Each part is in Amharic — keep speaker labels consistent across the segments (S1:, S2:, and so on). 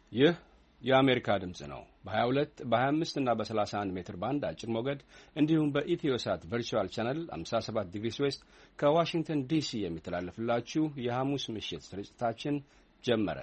S1: ይህ የአሜሪካ ድምጽ ነው። በ22 በ25 እና በ31 ሜትር ባንድ አጭር ሞገድ እንዲሁም በኢትዮሳት ቨርቹዋል ቻነል 57 ዲግሪስ ዌስት ከዋሽንግተን ዲሲ የሚተላለፍላችሁ የሐሙስ ምሽት ስርጭታችን ጀመረ።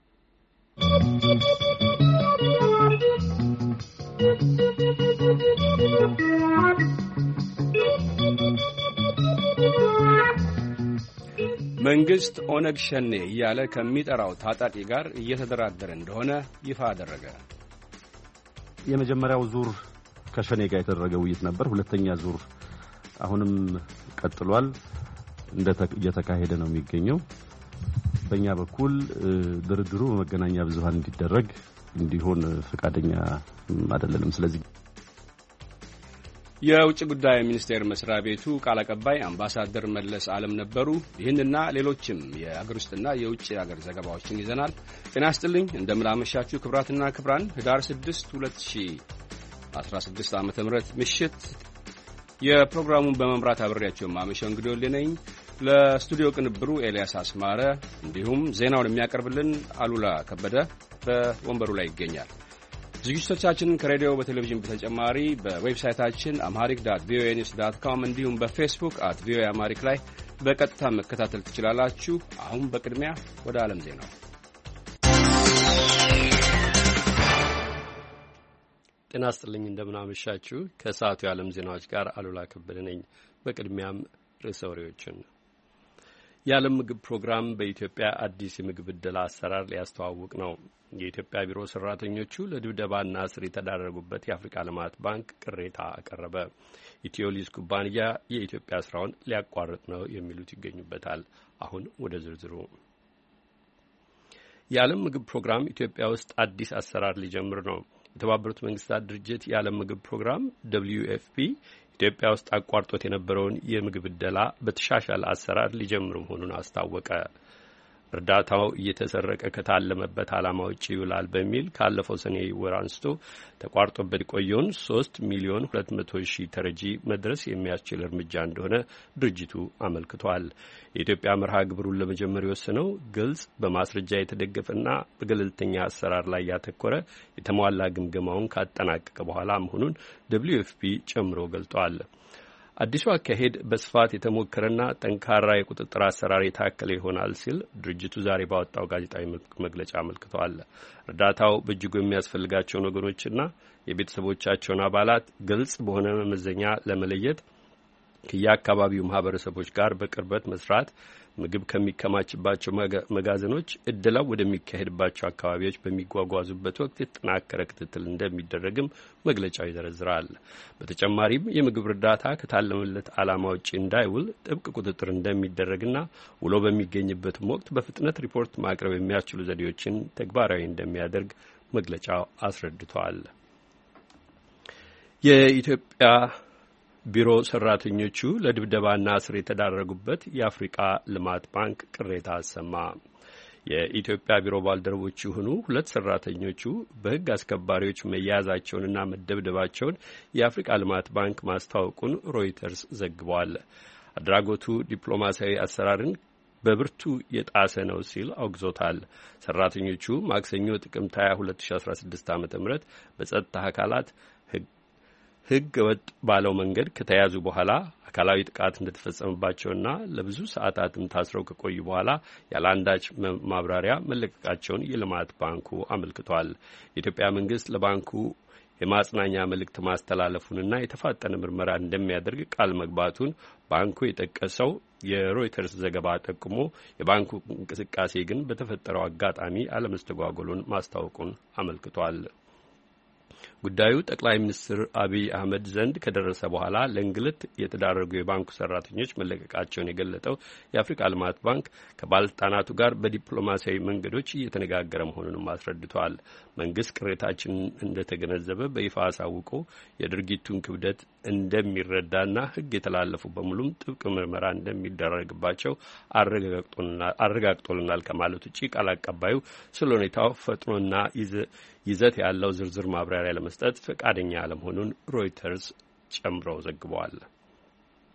S1: መንግስት ኦነግ ሸኔ እያለ ከሚጠራው ታጣቂ ጋር እየተደራደረ እንደሆነ ይፋ አደረገ።
S2: የመጀመሪያው ዙር ከሸኔ ጋር የተደረገ ውይይት ነበር። ሁለተኛ ዙር አሁንም ቀጥሏል፣ እየተካሄደ ነው የሚገኘው። በእኛ በኩል ድርድሩ በመገናኛ ብዙሃን እንዲሆን ፈቃደኛ አይደለንም። ስለዚህ
S1: የውጭ ጉዳይ ሚኒስቴር መስሪያ ቤቱ ቃል አቀባይ አምባሳደር መለስ ዓለም ነበሩ። ይህንና ሌሎችም የአገር ውስጥና የውጭ አገር ዘገባዎችን ይዘናል። ጤና ይስጥልኝ፣ እንደምናመሻችሁ ክቡራትና ክቡራን። ህዳር 6 2016 ዓ.ም ምሽት የፕሮግራሙን በመምራት አብሬያችሁ ማመሻው እንግዲህ ነኝ። ለስቱዲዮ ቅንብሩ ኤልያስ አስማረ እንዲሁም ዜናውን የሚያቀርብልን አሉላ ከበደ በወንበሩ ላይ ይገኛል። ዝግጅቶቻችንን ከሬዲዮ በቴሌቪዥን በተጨማሪ በዌብሳይታችን amharic.voanews.com እንዲሁም በፌስቡክ @voa amharic ላይ በቀጥታ መከታተል ትችላላችሁ። አሁን በቅድሚያ ወደ ዓለም ዜናው።
S3: ጤና ይስጥልኝ፣ እንደምናመሻችሁ። ከሰዓቱ የዓለም ዜናዎች ጋር አሉላ ከበደ ነኝ። በቅድሚያም ርዕሰ ወሬዎችን። የዓለም ምግብ ፕሮግራም በኢትዮጵያ አዲስ የምግብ ዕደላ አሰራር ሊያስተዋውቅ ነው። የኢትዮጵያ ቢሮ ሰራተኞቹ ለድብደባና እስር የተዳረጉበት የአፍሪካ ልማት ባንክ ቅሬታ አቀረበ። ኢትዮሊዝ ኩባንያ የኢትዮጵያ ስራውን ሊያቋርጥ ነው የሚሉት ይገኙበታል። አሁን ወደ ዝርዝሩ። የዓለም ምግብ ፕሮግራም ኢትዮጵያ ውስጥ አዲስ አሰራር ሊጀምር ነው። የተባበሩት መንግስታት ድርጅት የዓለም ምግብ ፕሮግራም WFP ኢትዮጵያ ውስጥ አቋርጦት የነበረውን የምግብ ዕደላ በተሻሻለ አሰራር ሊጀምር መሆኑን አስታወቀ። እርዳታው እየተሰረቀ ከታለመበት ዓላማ ውጪ ይውላል በሚል ካለፈው ሰኔ ወር አንስቶ ተቋርጦበት የቆየውን 3,200,000 ተረጂ መድረስ የሚያስችል እርምጃ እንደሆነ ድርጅቱ አመልክቷል። የኢትዮጵያ መርሃ ግብሩን ለመጀመር የወሰነው ግልጽ፣ በማስረጃ የተደገፈና በገለልተኛ አሰራር ላይ ያተኮረ የተሟላ ግምገማውን ካጠናቀቀ በኋላ መሆኑን WFP ጨምሮ ገልጧል። አዲሱ አካሄድ በስፋት የተሞከረና ጠንካራ የቁጥጥር አሰራር የታከለ ይሆናል ሲል ድርጅቱ ዛሬ ባወጣው ጋዜጣዊ መግለጫ አመልክቷል። እርዳታው በእጅጉ የሚያስፈልጋቸውን ወገኖችና የቤተሰቦቻቸውን አባላት ግልጽ በሆነ መመዘኛ ለመለየት ከየአካባቢው ማህበረሰቦች ጋር በቅርበት መስራት፣ ምግብ ከሚከማችባቸው መጋዘኖች ዕደላው ወደሚካሄድባቸው አካባቢዎች በሚጓጓዙበት ወቅት የተጠናከረ ክትትል እንደሚደረግም መግለጫው ይዘረዝራል። በተጨማሪም የምግብ እርዳታ ከታለመለት ዓላማ ውጪ እንዳይውል ጥብቅ ቁጥጥር እንደሚደረግና ውሎ በሚገኝበትም ወቅት በፍጥነት ሪፖርት ማቅረብ የሚያስችሉ ዘዴዎችን ተግባራዊ እንደሚያደርግ መግለጫው አስረድቷል። የኢትዮጵያ ቢሮ ሰራተኞቹ ለድብደባና እስር የተዳረጉበት የአፍሪካ ልማት ባንክ ቅሬታ አሰማ። የኢትዮጵያ ቢሮ ባልደረቦች የሆኑ ሁለት ሰራተኞቹ በሕግ አስከባሪዎች መያዛቸውንና መደብደባቸውን የአፍሪካ ልማት ባንክ ማስታወቁን ሮይተርስ ዘግቧል። አድራጎቱ ዲፕሎማሲያዊ አሰራርን በብርቱ የጣሰ ነው ሲል አውግዞታል። ሰራተኞቹ ማክሰኞ ጥቅምት 22 2016 ዓ.ም በጸጥታ አካላት ሕገ ወጥ ባለው መንገድ ከተያዙ በኋላ አካላዊ ጥቃት እንደተፈጸመባቸውና ለብዙ ሰዓታትም ታስረው ከቆዩ በኋላ ያለአንዳች ማብራሪያ መለቀቃቸውን የልማት ባንኩ አመልክቷል። የኢትዮጵያ መንግስት ለባንኩ የማጽናኛ መልእክት ማስተላለፉንና የተፋጠነ ምርመራ እንደሚያደርግ ቃል መግባቱን ባንኩ የጠቀሰው የሮይተርስ ዘገባ ጠቁሞ የባንኩ እንቅስቃሴ ግን በተፈጠረው አጋጣሚ አለመስተጓጎሉን ማስታወቁን አመልክቷል። ጉዳዩ ጠቅላይ ሚኒስትር አብይ አህመድ ዘንድ ከደረሰ በኋላ ለእንግልት የተዳረጉ የባንኩ ሰራተኞች መለቀቃቸውን የገለጠው የአፍሪካ ልማት ባንክ ከባለስልጣናቱ ጋር በዲፕሎማሲያዊ መንገዶች እየተነጋገረ መሆኑንም አስረድቷል። መንግስት ቅሬታችንን እንደተገነዘበ በይፋ አሳውቆ የድርጊቱን ክብደት እንደሚረዳና ሕግ የተላለፉ በሙሉም ጥብቅ ምርመራ እንደሚደረግባቸው አረጋግጦልናል ከማለት ውጪ ቃል አቀባዩ ስለ ሁኔታው ፈጥኖና ይዘት ያለው ዝርዝር ማብራሪያ ለመስጠት ፈቃደኛ አለመሆኑን ሮይተርስ ጨምረው ዘግበዋል።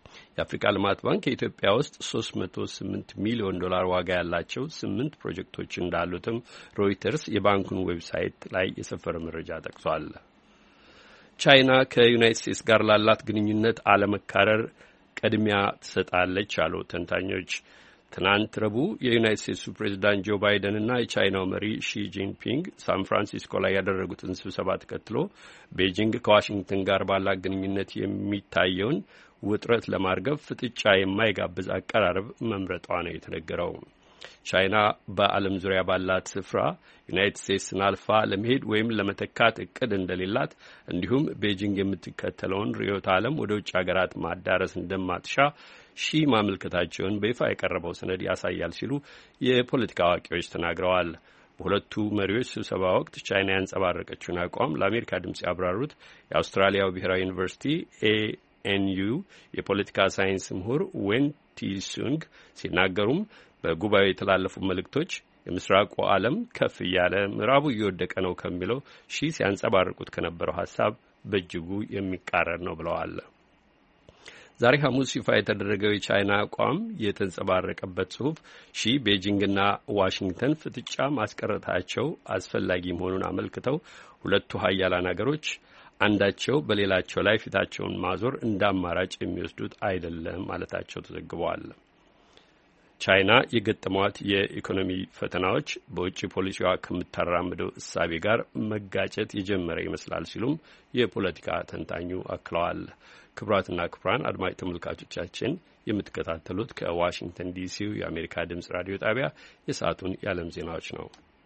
S3: የአፍሪካ ልማት ባንክ የኢትዮጵያ ውስጥ $308 ሚሊዮን ዋጋ ያላቸው 8 ፕሮጀክቶች እንዳሉትም ሮይተርስ የባንኩን ዌብሳይት ላይ የሰፈረ መረጃ ጠቅሷል። ቻይና ከዩናይትድ ስቴትስ ጋር ላላት ግንኙነት አለመካረር ቅድሚያ ትሰጣለች አሉ ተንታኞች። ትናንት ረቡዕ የዩናይትድ ስቴትሱ ፕሬዚዳንት ጆ ባይደን እና የቻይናው መሪ ሺ ጂንፒንግ ሳን ፍራንሲስኮ ላይ ያደረጉትን ስብሰባ ተከትሎ ቤጂንግ ከዋሽንግተን ጋር ባላት ግንኙነት የሚታየውን ውጥረት ለማርገብ ፍጥጫ የማይጋብዝ አቀራረብ መምረጧ ነው የተነገረው። ቻይና በዓለም ዙሪያ ባላት ስፍራ ዩናይትድ ስቴትስን አልፋ ለመሄድ ወይም ለመተካት እቅድ እንደሌላት እንዲሁም ቤጂንግ የምትከተለውን ርዕዮተ ዓለም ወደ ውጭ ሀገራት ማዳረስ እንደማትሻ ሺ ማመልከታቸውን በይፋ የቀረበው ሰነድ ያሳያል ሲሉ የፖለቲካ አዋቂዎች ተናግረዋል። በሁለቱ መሪዎች ስብሰባ ወቅት ቻይና ያንጸባረቀችውን አቋም ለአሜሪካ ድምጽ ያብራሩት የአውስትራሊያው ብሔራዊ ዩኒቨርሲቲ ኤንዩ የፖለቲካ ሳይንስ ምሁር ዌን ቲሱንግ ሲናገሩም በጉባኤው የተላለፉ መልእክቶች የምስራቁ ዓለም ከፍ እያለ ምዕራቡ እየወደቀ ነው ከሚለው ሺ ሲያንጸባርቁት ከነበረው ሀሳብ በእጅጉ የሚቃረን ነው ብለዋል። ዛሬ ሐሙስ ይፋ የተደረገው የቻይና አቋም የተንጸባረቀበት ጽሑፍ ሺ ቤጂንግና ዋሽንግተን ፍጥጫ ማስቀረታቸው አስፈላጊ መሆኑን አመልክተው ሁለቱ ሀያላን አገሮች አንዳቸው በሌላቸው ላይ ፊታቸውን ማዞር እንደ አማራጭ የሚወስዱት አይደለም ማለታቸው ተዘግበዋል። ቻይና የገጠሟት የኢኮኖሚ ፈተናዎች በውጭ ፖሊሲዋ ከምታራምደው እሳቤ ጋር መጋጨት የጀመረ ይመስላል ሲሉም የፖለቲካ ተንታኙ አክለዋል። ክቡራትና ክቡራን አድማጭ ተመልካቾቻችን የምትከታተሉት ከዋሽንግተን ዲሲው የአሜሪካ ድምጽ ራዲዮ ጣቢያ የሰዓቱን የዓለም ዜናዎች ነው።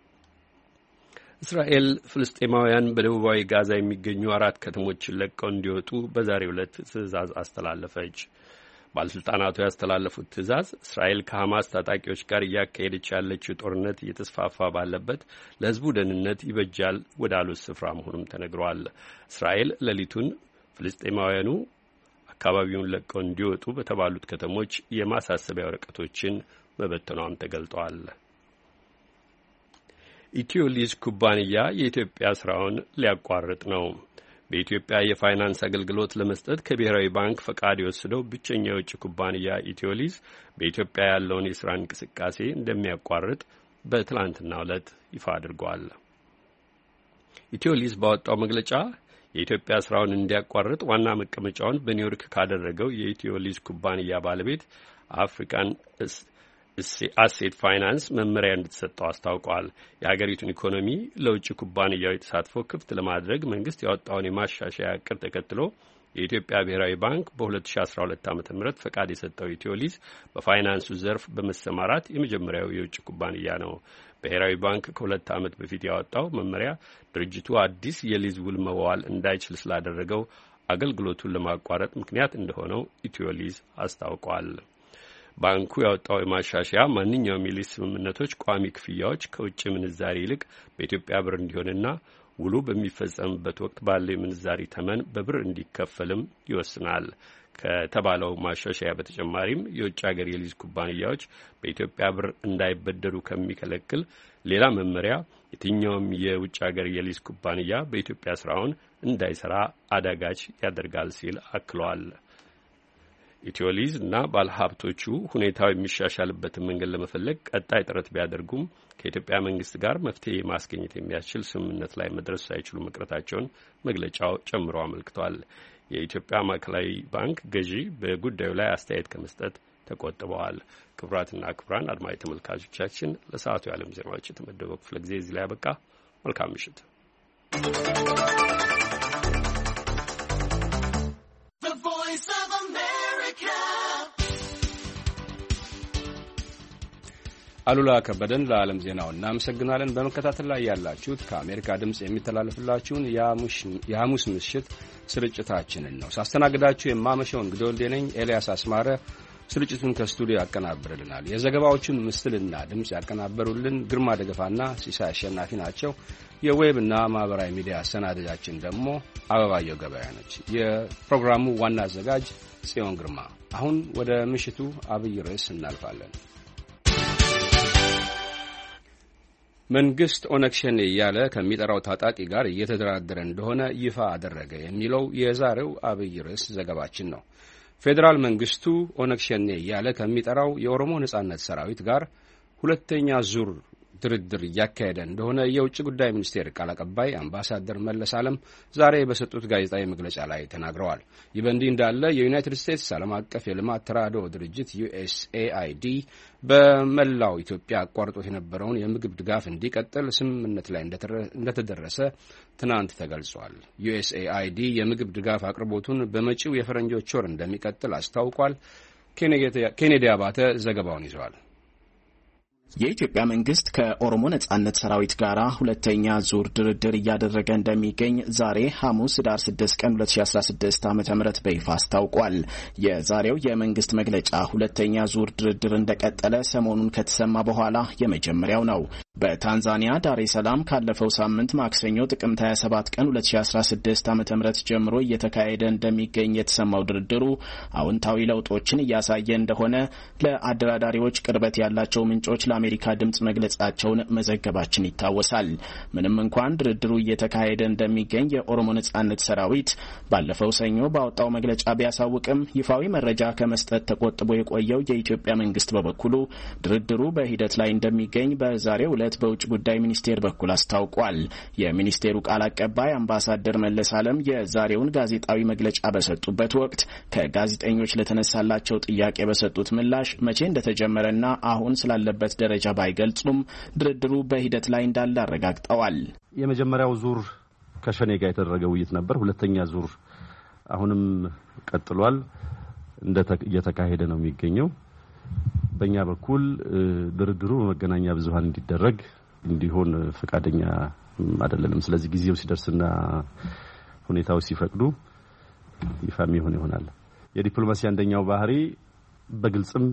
S3: እስራኤል ፍልስጤማውያን በደቡባዊ ጋዛ የሚገኙ 4 ከተሞችን ለቀው እንዲወጡ በዛሬው ዕለት ትዕዛዝ አስተላለፈች። ባለስልጣናቱ ያስተላለፉት ትዕዛዝ እስራኤል ከሐማስ ታጣቂዎች ጋር እያካሄደች ያለችው ጦርነት እየተስፋፋ ባለበት ለሕዝቡ ደህንነት ይበጃል ወዳሉት ስፍራ መሆኑም ተነግሯል። እስራኤል ሌሊቱን ፍልስጤማውያኑ አካባቢውን ለቀው እንዲወጡ በተባሉት ከተሞች የማሳሰቢያ ወረቀቶችን መበተኗም ተገልጧል። ኢትዮሊዝ ኩባንያ የኢትዮጵያ ስራውን ሊያቋርጥ ነው። በኢትዮጵያ የፋይናንስ አገልግሎት ለመስጠት ከብሔራዊ ባንክ ፈቃድ የወሰደው ብቸኛ የውጭ ኩባንያ ኢትዮሊዝ በኢትዮጵያ ያለውን የስራ እንቅስቃሴ እንደሚያቋርጥ በትላንትናው ዕለት ይፋ አድርጓል። ኢትዮሊዝ ባወጣው መግለጫ የኢትዮጵያ ስራውን እንዲያቋርጥ ዋና መቀመጫውን በኒውዮርክ ካደረገው የኢትዮሊዝ ኩባንያ ባለቤት አፍሪካን አሴት ፋይናንስ መመሪያ እንድትሰጠው አስታውቋል። የሀገሪቱን ኢኮኖሚ ለውጭ ኩባንያዎች ተሳትፎ ክፍት ለማድረግ መንግስት ያወጣውን የማሻሻያ እቅድ ተከትሎ የኢትዮጵያ ብሔራዊ ባንክ በ2012 ዓ.ም ፈቃድ የሰጠው ኢትዮሊዝ በፋይናንሱ ዘርፍ በመሰማራት የመጀመሪያው የውጭ ኩባንያ ነው። ብሔራዊ ባንክ ከ2 ዓመት በፊት ያወጣው መመሪያ ድርጅቱ አዲስ የሊዝ ውል መዋል እንዳይችል ስላደረገው አገልግሎቱን ለማቋረጥ ምክንያት እንደሆነው ኢትዮሊዝ አስታውቋል። ባንኩ ያወጣው የማሻሻያ ማንኛውም የሊዝ ስምምነቶች ቋሚ ክፍያዎች ከውጭ ምንዛሪ ይልቅ በኢትዮጵያ ብር እንዲሆንና ውሉ በሚፈጸምበት ወቅት ባለው የምንዛሪ ተመን በብር እንዲከፈልም ይወስናል። ከተባለው ማሻሻያ በተጨማሪም የውጭ ሀገር የሊዝ ኩባንያዎች በኢትዮጵያ ብር እንዳይበደሩ ከሚከለክል ሌላ መመሪያ የትኛውም የውጭ ሀገር የሊዝ ኩባንያ በኢትዮጵያ ስራውን እንዳይሰራ አዳጋች ያደርጋል ሲል አክሏል። ኢትዮሊዝ እና ባለሀብቶቹ ሁኔታው የሚሻሻልበትን መንገድ ለመፈለግ ቀጣይ ጥረት ቢያደርጉም ከኢትዮጵያ መንግስት ጋር መፍትሄ ማስገኘት የሚያስችል ስምምነት ላይ መድረስ ሳይችሉ መቅረታቸውን መግለጫው ጨምሮ አመልክቷል። የኢትዮጵያ ማዕከላዊ ባንክ ገዢ በጉዳዩ ላይ አስተያየት ከመስጠት ተቆጥበዋል። ክቡራትና ክቡራን አድማጭ ተመልካቾቻችን ለሰዓቱ የዓለም ዜናዎች የተመደበው ክፍለ ጊዜ እዚህ ላይ ያበቃ። መልካም ምሽት።
S1: አሉላ ከበደን ለዓለም ዜናው እናመሰግናለን። በመከታተል ላይ ያላችሁት ከአሜሪካ ድምጽ የሚተላለፍላችሁን የሐሙስ ምሽት ስርጭታችንን ነው። ሳስተናግዳችሁ የማመሸው እንግዲህ ወልዴ ነኝ። ኤልያስ አስማረ ስርጭቱን ከስቱዲዮ ያቀናብርልናል። የዘገባዎቹን ምስልና ድምጽ ያቀናበሩልን ግርማ ደገፋና ሲሳይ አሸናፊ ናቸው። የዌብና ማህበራዊ ሚዲያ አሰናዳጃችን ደግሞ አበባየው ገበያ ነች። የፕሮግራሙ ዋና አዘጋጅ ጽዮን ግርማ። አሁን ወደ ምሽቱ አብይ ርዕስ እናልፋለን። መንግስት ኦነግ ሸኔ እያለ ከሚጠራው ታጣቂ ጋር እየተደራደረ እንደሆነ ይፋ አደረገ የሚለው የዛሬው አብይ ርዕስ ዘገባችን ነው። ፌዴራል መንግስቱ ኦነግ ሸኔ ያለ ከሚጠራው የኦሮሞ ነጻነት ሰራዊት ጋር ሁለተኛ ዙር ድርድር እያካሄደ እንደሆነ የውጭ ጉዳይ ሚኒስቴር ቃል አቀባይ አምባሳደር መለስ ዓለም ዛሬ በሰጡት ጋዜጣዊ መግለጫ ላይ ተናግረዋል። ይህ በእንዲህ እንዳለ የዩናይትድ ስቴትስ ዓለም አቀፍ የልማት ተራድኦ ድርጅት USAID በመላው ኢትዮጵያ አቋርጦት የነበረውን የምግብ ድጋፍ እንዲቀጥል ስምምነት ላይ እንደተደረሰ ትናንት ተገልጿል። USAID የምግብ ድጋፍ አቅርቦቱን በመጪው የፈረንጆች ወር እንደሚቀጥል አስታውቋል። ኬኔዲ አባተ ዘገባውን ይዘዋል።
S4: የኢትዮጵያ መንግስት ከኦሮሞ ነጻነት ሰራዊት ጋር ሁለተኛ ዙር ድርድር እያደረገ እንደሚገኝ ዛሬ ሐሙስ ዳር 6 ቀን 2016 ዓ.ም በይፋ አስታውቋል። የዛሬው የመንግስት መግለጫ ሁለተኛ ዙር ድርድር እንደቀጠለ ሰሞኑን ከተሰማ በኋላ የመጀመሪያው ነው። በታንዛኒያ ዳሬ ሰላም ካለፈው ሳምንት ማክሰኞ ጥቅምት 27 ቀን 2016 ዓ.ም ጀምሮ እየተካሄደ እንደሚገኝ የተሰማው ድርድሩ አዎንታዊ ለውጦችን እያሳየ እንደሆነ ለአደራዳሪዎች ቅርበት ያላቸው ምንጮች ለአሜሪካ ድምጽ መግለጻቸውን መዘገባችን ይታወሳል። ምንም እንኳን ድርድሩ እየተካሄደ እንደሚገኝ የኦሮሞ ነጻነት ሰራዊት ባለፈው ሰኞ ባወጣው መግለጫ ቢያሳውቅም ይፋዊ መረጃ ከመስጠት ተቆጥቦ የቆየው የኢትዮጵያ መንግስት በበኩሉ ድርድሩ በሂደት ላይ እንደሚገኝ በዛሬው ዕለት በውጭ ጉዳይ ሚኒስቴር በኩል አስታውቋል። የሚኒስቴሩ ቃል አቀባይ አምባሳደር መለስ ዓለም የዛሬውን ጋዜጣዊ መግለጫ በሰጡበት ወቅት ከጋዜጠኞች ለተነሳላቸው ጥያቄ በሰጡት ምላሽ መቼ እንደተጀመረና አሁን ስላለበት ደረጃ ባይገልጹም ድርድሩ በሂደት ላይ እንዳለ አረጋግጠዋል።
S2: የመጀመሪያው ዙር ከሸኔ ጋር የተደረገ ውይይት ነበር። ሁለተኛ ዙር አሁንም ቀጥሏል፣ እየተካሄደ ነው የሚገኘው። በእኛ በኩል ድርድሩ በመገናኛ ብዙሃን እንዲሆን ፈቃደኛ አይደለንም። ስለዚህ ጊዜው ሲደርስና ሁኔታው ሲፈቅዱ ይፋ ይሆናል። የዲፕሎማሲ አንደኛው ባህሪ በግልጽም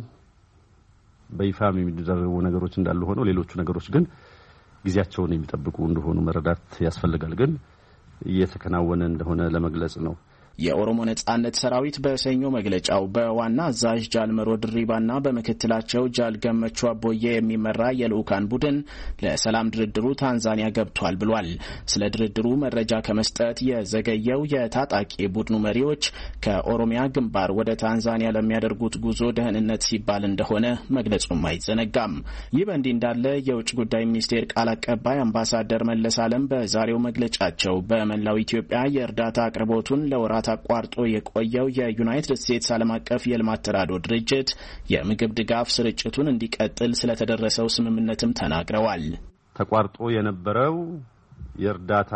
S2: በይፋም የሚደረጉ ነገሮች እንዳሉ ሆነው ሌሎቹ ነገሮች ግን ጊዜያቸውን የሚጠብቁ እንደሆኑ መረዳት ያስፈልጋል። ግን እየተከናወነ እንደሆነ ለመግለጽ ነው።
S4: የኦሮሞ ነጻነት ሰራዊት በሰኞ መግለጫው በዋና አዛዥ ጃልመሮ ድሪባና በምክትላቸው ጃል ገመቹ አቦዬ የሚመራ የልኡካን ቡድን ለሰላም ድርድሩ ታንዛኒያ ገብቷል ብሏል። ስለ ድርድሩ መረጃ ከመስጠት የዘገየው የታጣቂ ቡድኑ መሪዎች ከኦሮሚያ ግንባር ወደ ታንዛኒያ ለሚያደርጉት ጉዞ ደህንነት ሲባል እንደሆነ መግለጹም አይዘነጋም። ይህ በእንዲህ እንዳለ የውጭ ጉዳይ ሚኒስቴር ቃል አቀባይ አምባሳደር መለስ ዓለም በዛሬው መግለጫቸው በመላው ኢትዮጵያ የእርዳታ አቅርቦቱን ለወራት አቋርጦ የቆየው የዩናይትድ ስቴትስ ዓለም አቀፍ የልማት ተራድኦ ድርጅት የምግብ ድጋፍ ስርጭቱን እንዲቀጥል ስለተደረሰው ስምምነትም ተናግረዋል።
S2: ተቋርጦ የነበረው የእርዳታ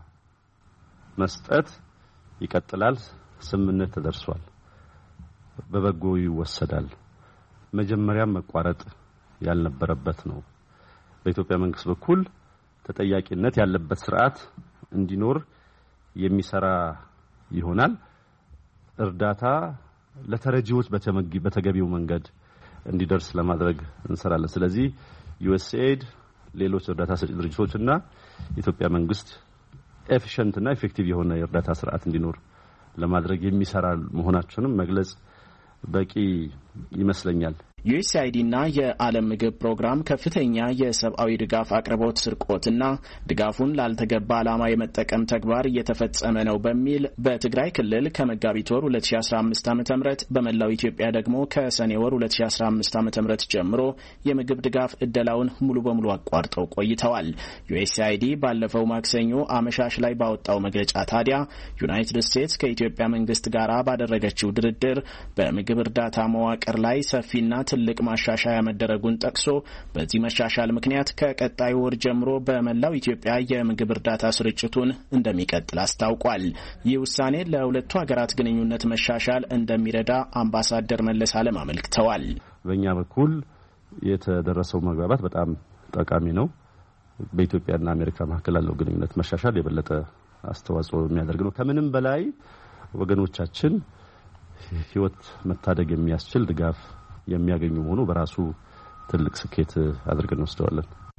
S2: መስጠት ይቀጥላል። ስምምነት ተደርሷል። በበጎ ይወሰዳል። መጀመሪያም መቋረጥ ያልነበረበት ነው። በኢትዮጵያ መንግስት በኩል ተጠያቂነት ያለበት ስርዓት እንዲኖር የሚሰራ ይሆናል። እርዳታ ለተረጂዎች በተገቢው መንገድ እንዲደርስ ለማድረግ እንሰራለን። ስለዚህ USAID ሌሎች እርዳታ ሰጪ ድርጅቶችና የኢትዮጵያ መንግስት ኤፊሽንትና ኢፌክቲቭ የሆነ የእርዳታ ስርዓት እንዲኖር ለማድረግ የሚሰራ መሆናቸውንም መግለጽ በቂ ይመስለኛል።
S4: USAID እና የዓለም ምግብ ፕሮግራም ከፍተኛ የሰብአዊ ድጋፍ አቅርቦት ስርቆትና ድጋፉን ላልተገባ ዓላማ የመጠቀም ተግባር እየተፈጸመ ነው በሚል በትግራይ ክልል ከመጋቢት ወር 2015 ዓ.ም በመላው ኢትዮጵያ ደግሞ ከሰኔ ወር 2015 ዓ.ም ጀምሮ የምግብ ድጋፍ እደላውን ሙሉ በሙሉ አቋርጠው ቆይተዋል። USAID ባለፈው ማክሰኞ አመሻሽ ላይ ባወጣው መግለጫ ታዲያ ዩናይትድ ስቴትስ ከኢትዮጵያ መንግስት ጋር ባደረገችው ድርድር በምግብ እርዳታ መዋቅር ላይ ሰፊና ትልቅ ማሻሻያ መደረጉን ጠቅሶ በዚህ መሻሻል ምክንያት ከቀጣዩ ወር ጀምሮ በመላው ኢትዮጵያ የምግብ እርዳታ ስርጭቱን እንደሚቀጥል አስታውቋል። ይህ ውሳኔ ለሁለቱ ሀገራት ግንኙነት መሻሻል እንደሚረዳ አምባሳደር መለስ ዓለም አመልክተዋል።
S2: በእኛ በኩል የተደረሰው መግባባት በጣም ጠቃሚ ነው። በኢትዮጵያና አሜሪካ መካከል ያለው ግንኙነት መሻሻል የበለጠ አስተዋጽኦ የሚያደርግ ነው። ከምንም በላይ ወገኖቻችን ህይወት መታደግ የሚያስችል ድጋፍ የሚያገኙ መሆኑ በራሱ ትልቅ ስኬት አድርገን ወስደዋለን።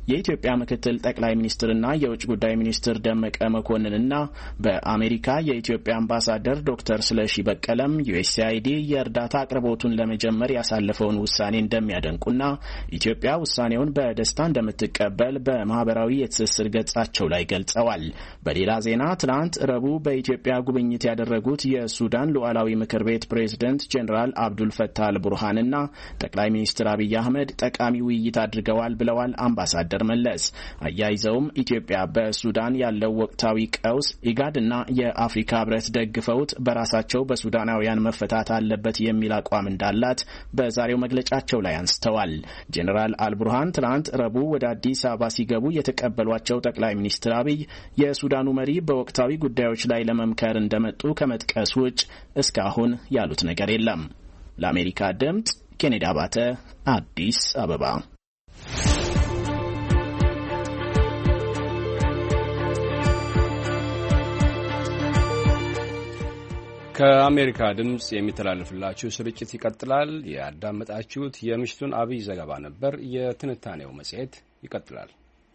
S4: የኢትዮጵያ ምክትል ጠቅላይ ሚኒስትርና የውጭ ጉዳይ ሚኒስትር ደመቀ መኮንንና በአሜሪካ የኢትዮጵያ አምባሳደር ዶክተር ስለሺ በቀለም USAID የእርዳታ አቅርቦቱን ለመጀመር ያሳለፈውን ውሳኔ እንደሚያደንቁና ኢትዮጵያ ውሳኔውን በደስታ እንደምትቀበል በማህበራዊ የትስስር ገጻቸው ላይ ገልጸዋል። በሌላ ዜና ትናንት ረቡዕ በኢትዮጵያ ጉብኝት ያደረጉት የሱዳን ሉዓላዊ ምክር ቤት ፕሬዝደንት ጄኔራል አብዱል ፈታህ አልቡርሃንና ጠቅላይ ሚኒስትር አብይ አህመድ ጠቃሚ ውይይት አድርገዋል ብለዋል አምባሳደር መለስ። አያይዘውም ኢትዮጵያ በሱዳን ያለው ወቅታዊ ቀውስ ኢጋድና የአፍሪካ ህብረት ደግፈውት በራሳቸው በሱዳናውያን መፈታት አለበት የሚል አቋም እንዳላት በዛሬው መግለጫቸው ላይ አንስተዋል። ጄኔራል አልቡርሃን ትናንት ረቡዕ ወደ አዲስ አበባ ሲገቡ የተቀበሏቸው ጠቅላይ ሚኒስትር አብይ የሱዳኑ መሪ በወቅታዊ ጉዳዮች ላይ ለመምከር እንደመጡ ከመጥቀስ ውጭ እስካሁን ያሉት ነገር የለም። ለአሜሪካ ድምጽ ኬኔዲ አባተ አዲስ አበባ።
S1: ከአሜሪካ ድምጽ የሚተላለፍላችሁ ስርጭት ይቀጥላል። ያዳመጣችሁት የምሽቱን አብይ ዘገባ ነበር። የትንታኔው መጽሔት ይቀጥላል።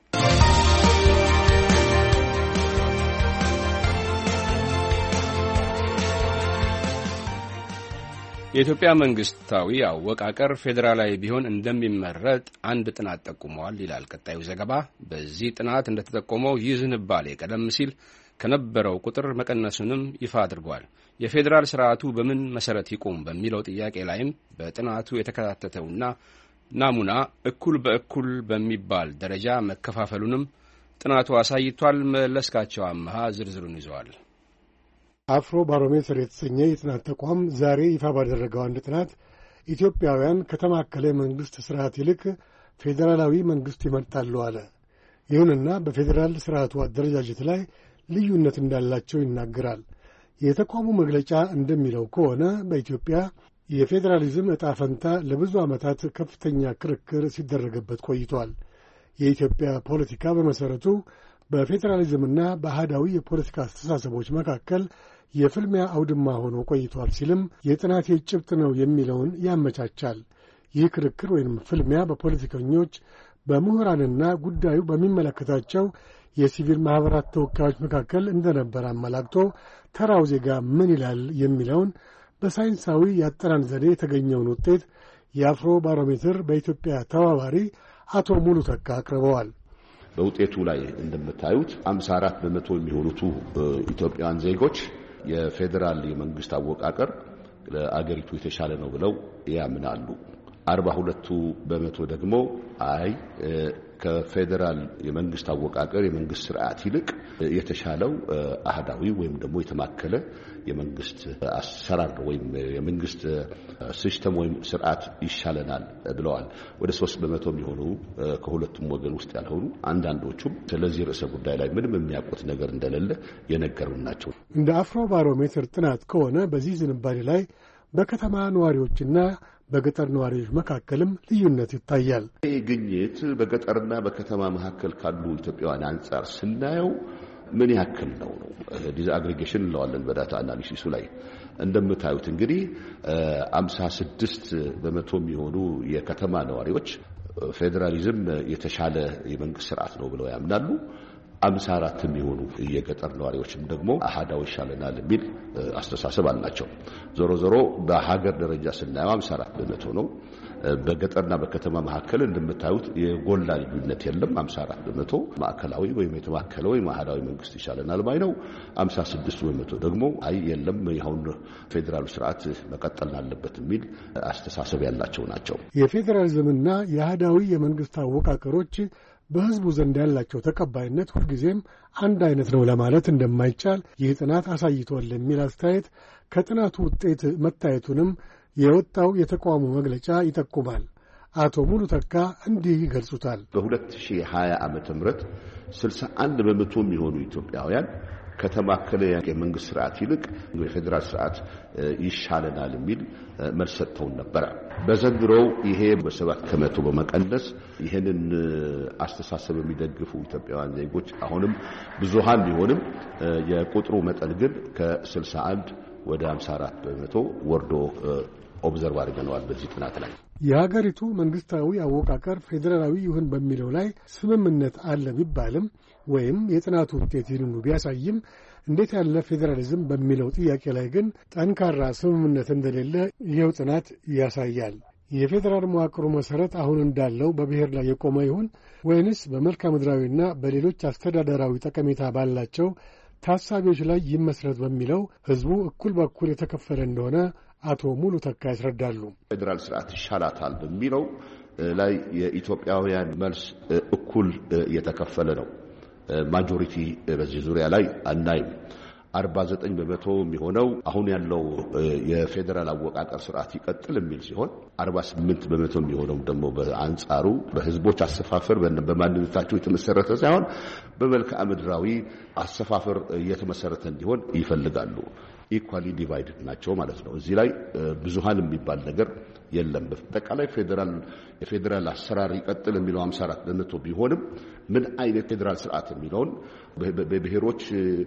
S1: የኢትዮጵያ መንግስታዊ አወቃቀር ፌዴራላዊ ቢሆን እንደሚመረጥ አንድ ጥናት ጠቁመዋል ይላል ቀጣዩ ዘገባ። በዚህ ጥናት እንደተጠቆመው ይህ ዝንባሌ ቀደም ሲል ከነበረው ቁጥር መቀነሱንም ይፋ አድርጓል። የፌዴራል ስርዓቱ በምን መሰረት ይቆም በሚለው ጥያቄ ላይም በጥናቱ የተከታተተውና ናሙና እኩል በእኩል በሚባል ደረጃ መከፋፈሉንም ጥናቱ አሳይቷል። መለስካቸው አመሃ ዝርዝሩን ይዘዋል።
S5: አፍሮ ባሮሜትር የተሰኘ የጥናት ተቋም ዛሬ ይፋ ባደረገው አንድ ጥናት ኢትዮጵያውያን ከተማከለ መንግስት ስርዓት ይልቅ ፌዴራላዊ መንግስት ይመርጣሉ አለ። ይሁንና በፌዴራል ስርዓቱ አደረጃጀት ላይ ልዩነት እንዳላቸው ይናገራል። የተቋሙ መግለጫ እንደሚለው ከሆነ በኢትዮጵያ የፌዴራሊዝም ዕጣ ፈንታ ለብዙ ዓመታት ከፍተኛ ክርክር ሲደረግበት ቆይቷል። የኢትዮጵያ ፖለቲካ በመሠረቱ በፌዴራሊዝምና በአህዳዊ የፖለቲካ አስተሳሰቦች መካከል የፍልሚያ አውድማ ሆኖ ቆይቷል ሲልም የጥናቴ ጭብጥ ነው የሚለውን ያመቻቻል። ይህ ክርክር ወይም ፍልሚያ በፖለቲከኞች በምሁራንና ጉዳዩ በሚመለከታቸው የሲቪል ማኅበራት ተወካዮች መካከል እንደነበር አመላክቶ ተራው ዜጋ ምን ይላል የሚለውን በሳይንሳዊ የአጠናን ዘዴ የተገኘውን ውጤት የአፍሮ ባሮሜትር በኢትዮጵያ ተባባሪ አቶ ሙሉ ተካ አቅርበዋል።
S6: በውጤቱ ላይ እንደምታዩት 54 በመቶ የሚሆኑት ኢትዮጵያውያን ዜጎች የፌዴራል የመንግስት አወቃቀር ለአገሪቱ የተሻለ ነው ብለው ያምናሉ። 42 በመቶ ደግሞ አይ ከፌዴራል የመንግስት አወቃቀር የመንግስት ስርዓት ይልቅ የተሻለው አህዳዊ ወይም ደግሞ የተማከለ የመንግስት አሰራር ወይም የመንግስት ሲስተም ወይም ስርዓት ይሻለናል ብለዋል። ወደ 3 በመቶ የሚሆኑ ከሁለቱም ወገን ውስጥ ያልሆኑ አንዳንዶቹም ስለዚህ ርዕሰ ጉዳይ ላይ ምንም የሚያውቁት ነገር እንደሌለ የነገሩን ናቸው።
S5: እንደ አፍሮ ባሮሜትር ጥናት ከሆነ በዚህ ዝንባሌ ላይ በከተማ ነዋሪዎችና በገጠር ነዋሪዎች መካከልም ልዩነት ይታያል።
S6: ይህ ግኝት በገጠርና በከተማ መካከል ካሉ ኢትዮጵያውያን አንጻር ስናየው ምን ያክል ነው? ዲስአግሪጌሽን እንለዋለን በዳታ አናሊሲሱ ላይ እንደምታዩት እንግዲህ 56 በመቶ የሚሆኑ የከተማ ነዋሪዎች ፌዴራሊዝም የተሻለ የመንግስት ስርዓት ነው ብለው ያምናሉ። 54 የሚሆኑ የገጠር ነዋሪዎችም ደግሞ አሃዳው ይሻለናል የሚል አስተሳሰብ አላቸው። ዞሮ ዞሮ በሀገር ደረጃ ስናየው 54 በመቶ ነው። በገጠርና በከተማ መካከል እንደምታዩት የጎላ ልዩነት የለም። 54 በመቶ ማዕከላዊ ወይም የተማከለ ወይም አሃዳዊ መንግስት ይሻለናል ባይ ነው። 56 በመቶ ደግሞ አይ የለም ይሁን ፌዴራሉ ስርዓት መቀጠል አለበት የሚል አስተሳሰብ ያላቸው ናቸው።
S5: የፌዴራሊዝምና የአሃዳዊ የመንግስት አወቃቀሮች በህዝቡ ዘንድ ያላቸው ተቀባይነት ሁልጊዜም አንድ አይነት ነው ለማለት እንደማይቻል ይህ ጥናት አሳይቷል የሚል አስተያየት ከጥናቱ ውጤት መታየቱንም የወጣው የተቋሙ መግለጫ ይጠቁማል። አቶ ሙሉ ተካ እንዲህ ይገልጹታል።
S6: በ2020 ዓመተ ምህረት 61 በመቶ የሚሆኑ ኢትዮጵያውያን ከተማከለ የመንግስት ስርዓት ይልቅ የፌዴራል ስርዓት ይሻለናል የሚል መልስ ሰጥተውን ነበር። በዘንድሮው ይሄ በ7 ከመቶ በመቀነስ ይሄንን አስተሳሰብ የሚደግፉ ኢትዮጵያውያን ዜጎች አሁንም ብዙሃን ቢሆንም የቁጥሩ መጠን ግን ከ61 ወደ 54 በመቶ ወርዶ ኦብዘርቭ አድርገናል በዚህ ጥናት ላይ።
S5: የሀገሪቱ መንግስታዊ አወቃቀር ፌዴራላዊ ይሁን በሚለው ላይ ስምምነት አለ ቢባልም ወይም የጥናቱ ውጤት ይህንኑ ቢያሳይም እንዴት ያለ ፌዴራሊዝም በሚለው ጥያቄ ላይ ግን ጠንካራ ስምምነት እንደሌለ ይኸው ጥናት ያሳያል። የፌዴራል መዋቅሩ መሠረት አሁን እንዳለው በብሔር ላይ የቆመ ይሁን ወይንስ በመልክዓ ምድራዊና በሌሎች አስተዳደራዊ ጠቀሜታ ባላቸው ታሳቢዎች ላይ ይመስረት በሚለው ሕዝቡ እኩል በኩል የተከፈለ እንደሆነ አቶ ሙሉ ተካ ያስረዳሉ።
S6: ፌዴራል ስርዓት ይሻላታል በሚለው ላይ የኢትዮጵያውያን መልስ እኩል የተከፈለ ነው። ማጆሪቲ በዚህ ዙሪያ ላይ አናይም። 49% የሚሆነው አሁን ያለው የፌዴራል አወቃቀር ስርዓት ይቀጥል የሚል ሲሆን 48% የሚሆነው ደግሞ በአንጻሩ በህዝቦች አሰፋፈር በማንነታቸው የተመሰረተ ሳይሆን በመልክዓ ምድራዊ አሰፋፈር የተመሰረተ እንዲሆን ይፈልጋሉ። ኢኳሊ ዲቫይድድ ናቸው ማለት ነው። እዚህ ላይ ብዙሃን የሚባል ነገር የለም። በአጠቃላይ የፌዴራል አሰራር ይቀጥል የሚለው 54% ቢሆንም ምን አይነት ፌዴራል ስርዓት የሚለውን በብሔሮች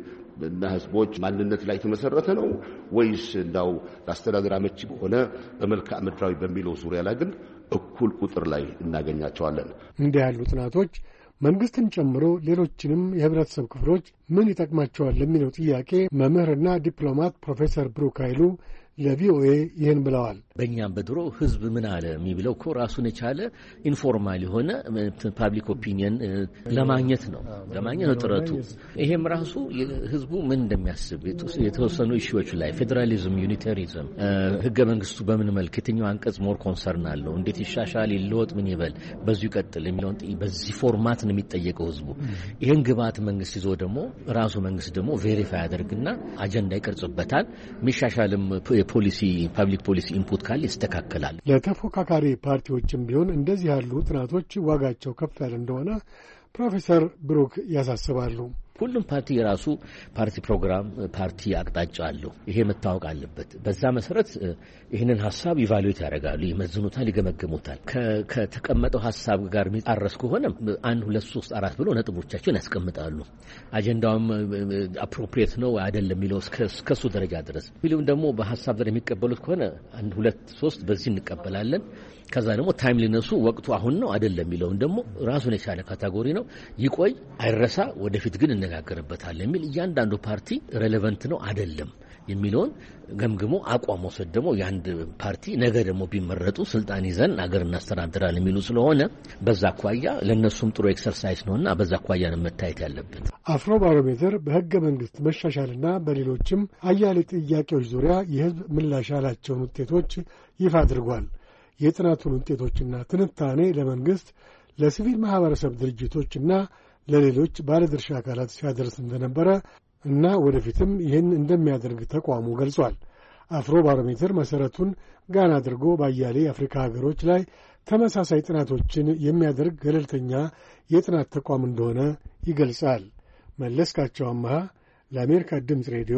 S6: እና ህዝቦች ማንነት ላይ የተመሰረተ ነው ወይስ እንዳው ለአስተዳደር አመቺ በሆነ በመልክዓ ምድራዊ በሚለው ዙሪያ ላይ ግን እኩል ቁጥር ላይ እናገኛቸዋለን።
S5: እንዲህ ያሉ ጥናቶች መንግስትን ጨምሮ ሌሎችንም የህብረተሰብ ክፍሎች ምን ይጠቅማቸዋል ለሚለው ጥያቄ መምህርና ዲፕሎማት ፕሮፌሰር ብሩክ ኃይሉ ለቪኦኤ ይህን ብለዋል።
S7: በእኛም በድሮ ህዝብ ምን አለ የሚብለው እኮ ራሱን የቻለ ኢንፎርማል የሆነ ፓብሊክ ኦፒኒየን ለማግኘት ነው ጥረቱ። ይሄም ራሱ ህዝቡ ምን እንደሚያስብ የተወሰኑ ኢሹዎች ላይ ፌዴራሊዝም፣ ዩኒታሪዝም፣ ህገ መንግስቱ በምን መልክ የትኛው አንቀጽ ሞር ኮንሰርን አለው፣ እንዴት ይሻሻል፣ ይለወጥ፣ ምን ይበል፣ በዚሁ ይቀጥል የሚለውን በዚህ ፎርማት ነው የሚጠየቀው ህዝቡ። ይህን ግብዓት መንግስት ይዞ ደግሞ ራሱ መንግስት ደግሞ ቬሪፋይ ያደርግና አጀንዳ ይቀርጽበታል። የሚሻሻልም ፖሊሲ ፓብሊክ ፖሊሲ ኢንፑት ካለ ይስተካከላል።
S5: ለተፎካካሪ ፓርቲዎችም ቢሆን እንደዚህ ያሉ ጥናቶች ዋጋቸው ከፍ ያለ እንደሆነ ፕሮፌሰር ብሩክ ያሳስባሉ።
S7: ሁሉም ፓርቲ የራሱ ፓርቲ ፕሮግራም፣ ፓርቲ አቅጣጫ አለው። ይሄ መታወቅ አለበት። በዛ መሰረት ይህንን ሀሳብ ኢቫሉዌት ያደርጋሉ፣ ይመዝኑታል፣ ይገመግሙታል። ከተቀመጠው ሀሳብ ጋር የሚጣረስ ከሆነ 1 2 3 4 ብሎ ነጥቦቻቸውን ያስቀምጣሉ። አጀንዳውም አፕሮፕሪየት ነው አይደለም የሚለው እስከሱ ደረጃ ድረስ ቢሉም ደግሞ በሀሳብ ደረጃ የሚቀበሉት ከሆነ 1 2 3 በዚህ እንቀበላለን። ከዛ ደግሞ ታይምሊነሱ ወቅቱ አሁን ነው አይደለም የሚለውን ደግሞ ራሱን የቻለ ካቴጎሪ ነው። ይቆይ አይረሳ፣ ወደፊት ግን እነጋገርበታለን የሚል እያንዳንዱ ፓርቲ ሬሌቫንት ነው አይደለም የሚለውን ገምግሞ አቋም ወሰድ ደግሞ የአንድ ፓርቲ ነገ ደግሞ ቢመረጡ ስልጣን ይዘን አገር እናስተዳድራለን የሚሉ ስለሆነ በዛ አኳያ ለነሱም ጥሩ ኤክሰርሳይዝ ነውና በዛ አኳያ ነው መታየት ያለበት።
S5: አፍሮ ባሮሜትር በህገ መንግስት መሻሻልና በሌሎችም አያሌ ጥያቄዎች ዙሪያ የህዝብ ምላሽ ያላቸውን ውጤቶች ይፋ አድርጓል። የጥናቱን ውጤቶችና ትንታኔ ለመንግስት፣ ለሲቪል ማህበረሰብ ድርጅቶችና ለሌሎች ባለድርሻ አካላት ሲያደርስ እንደነበረ እና ወደፊትም ይህን እንደሚያደርግ ተቋሙ ገልጿል። አፍሮ ባሮሜትር መሠረቱን ጋና አድርጎ ባያሌ የአፍሪካ ሀገሮች ላይ ተመሳሳይ ጥናቶችን የሚያደርግ ገለልተኛ የጥናት ተቋም እንደሆነ ይገልጻል። መለስካቸው አማሃ ለአሜሪካ ድምፅ ሬዲዮ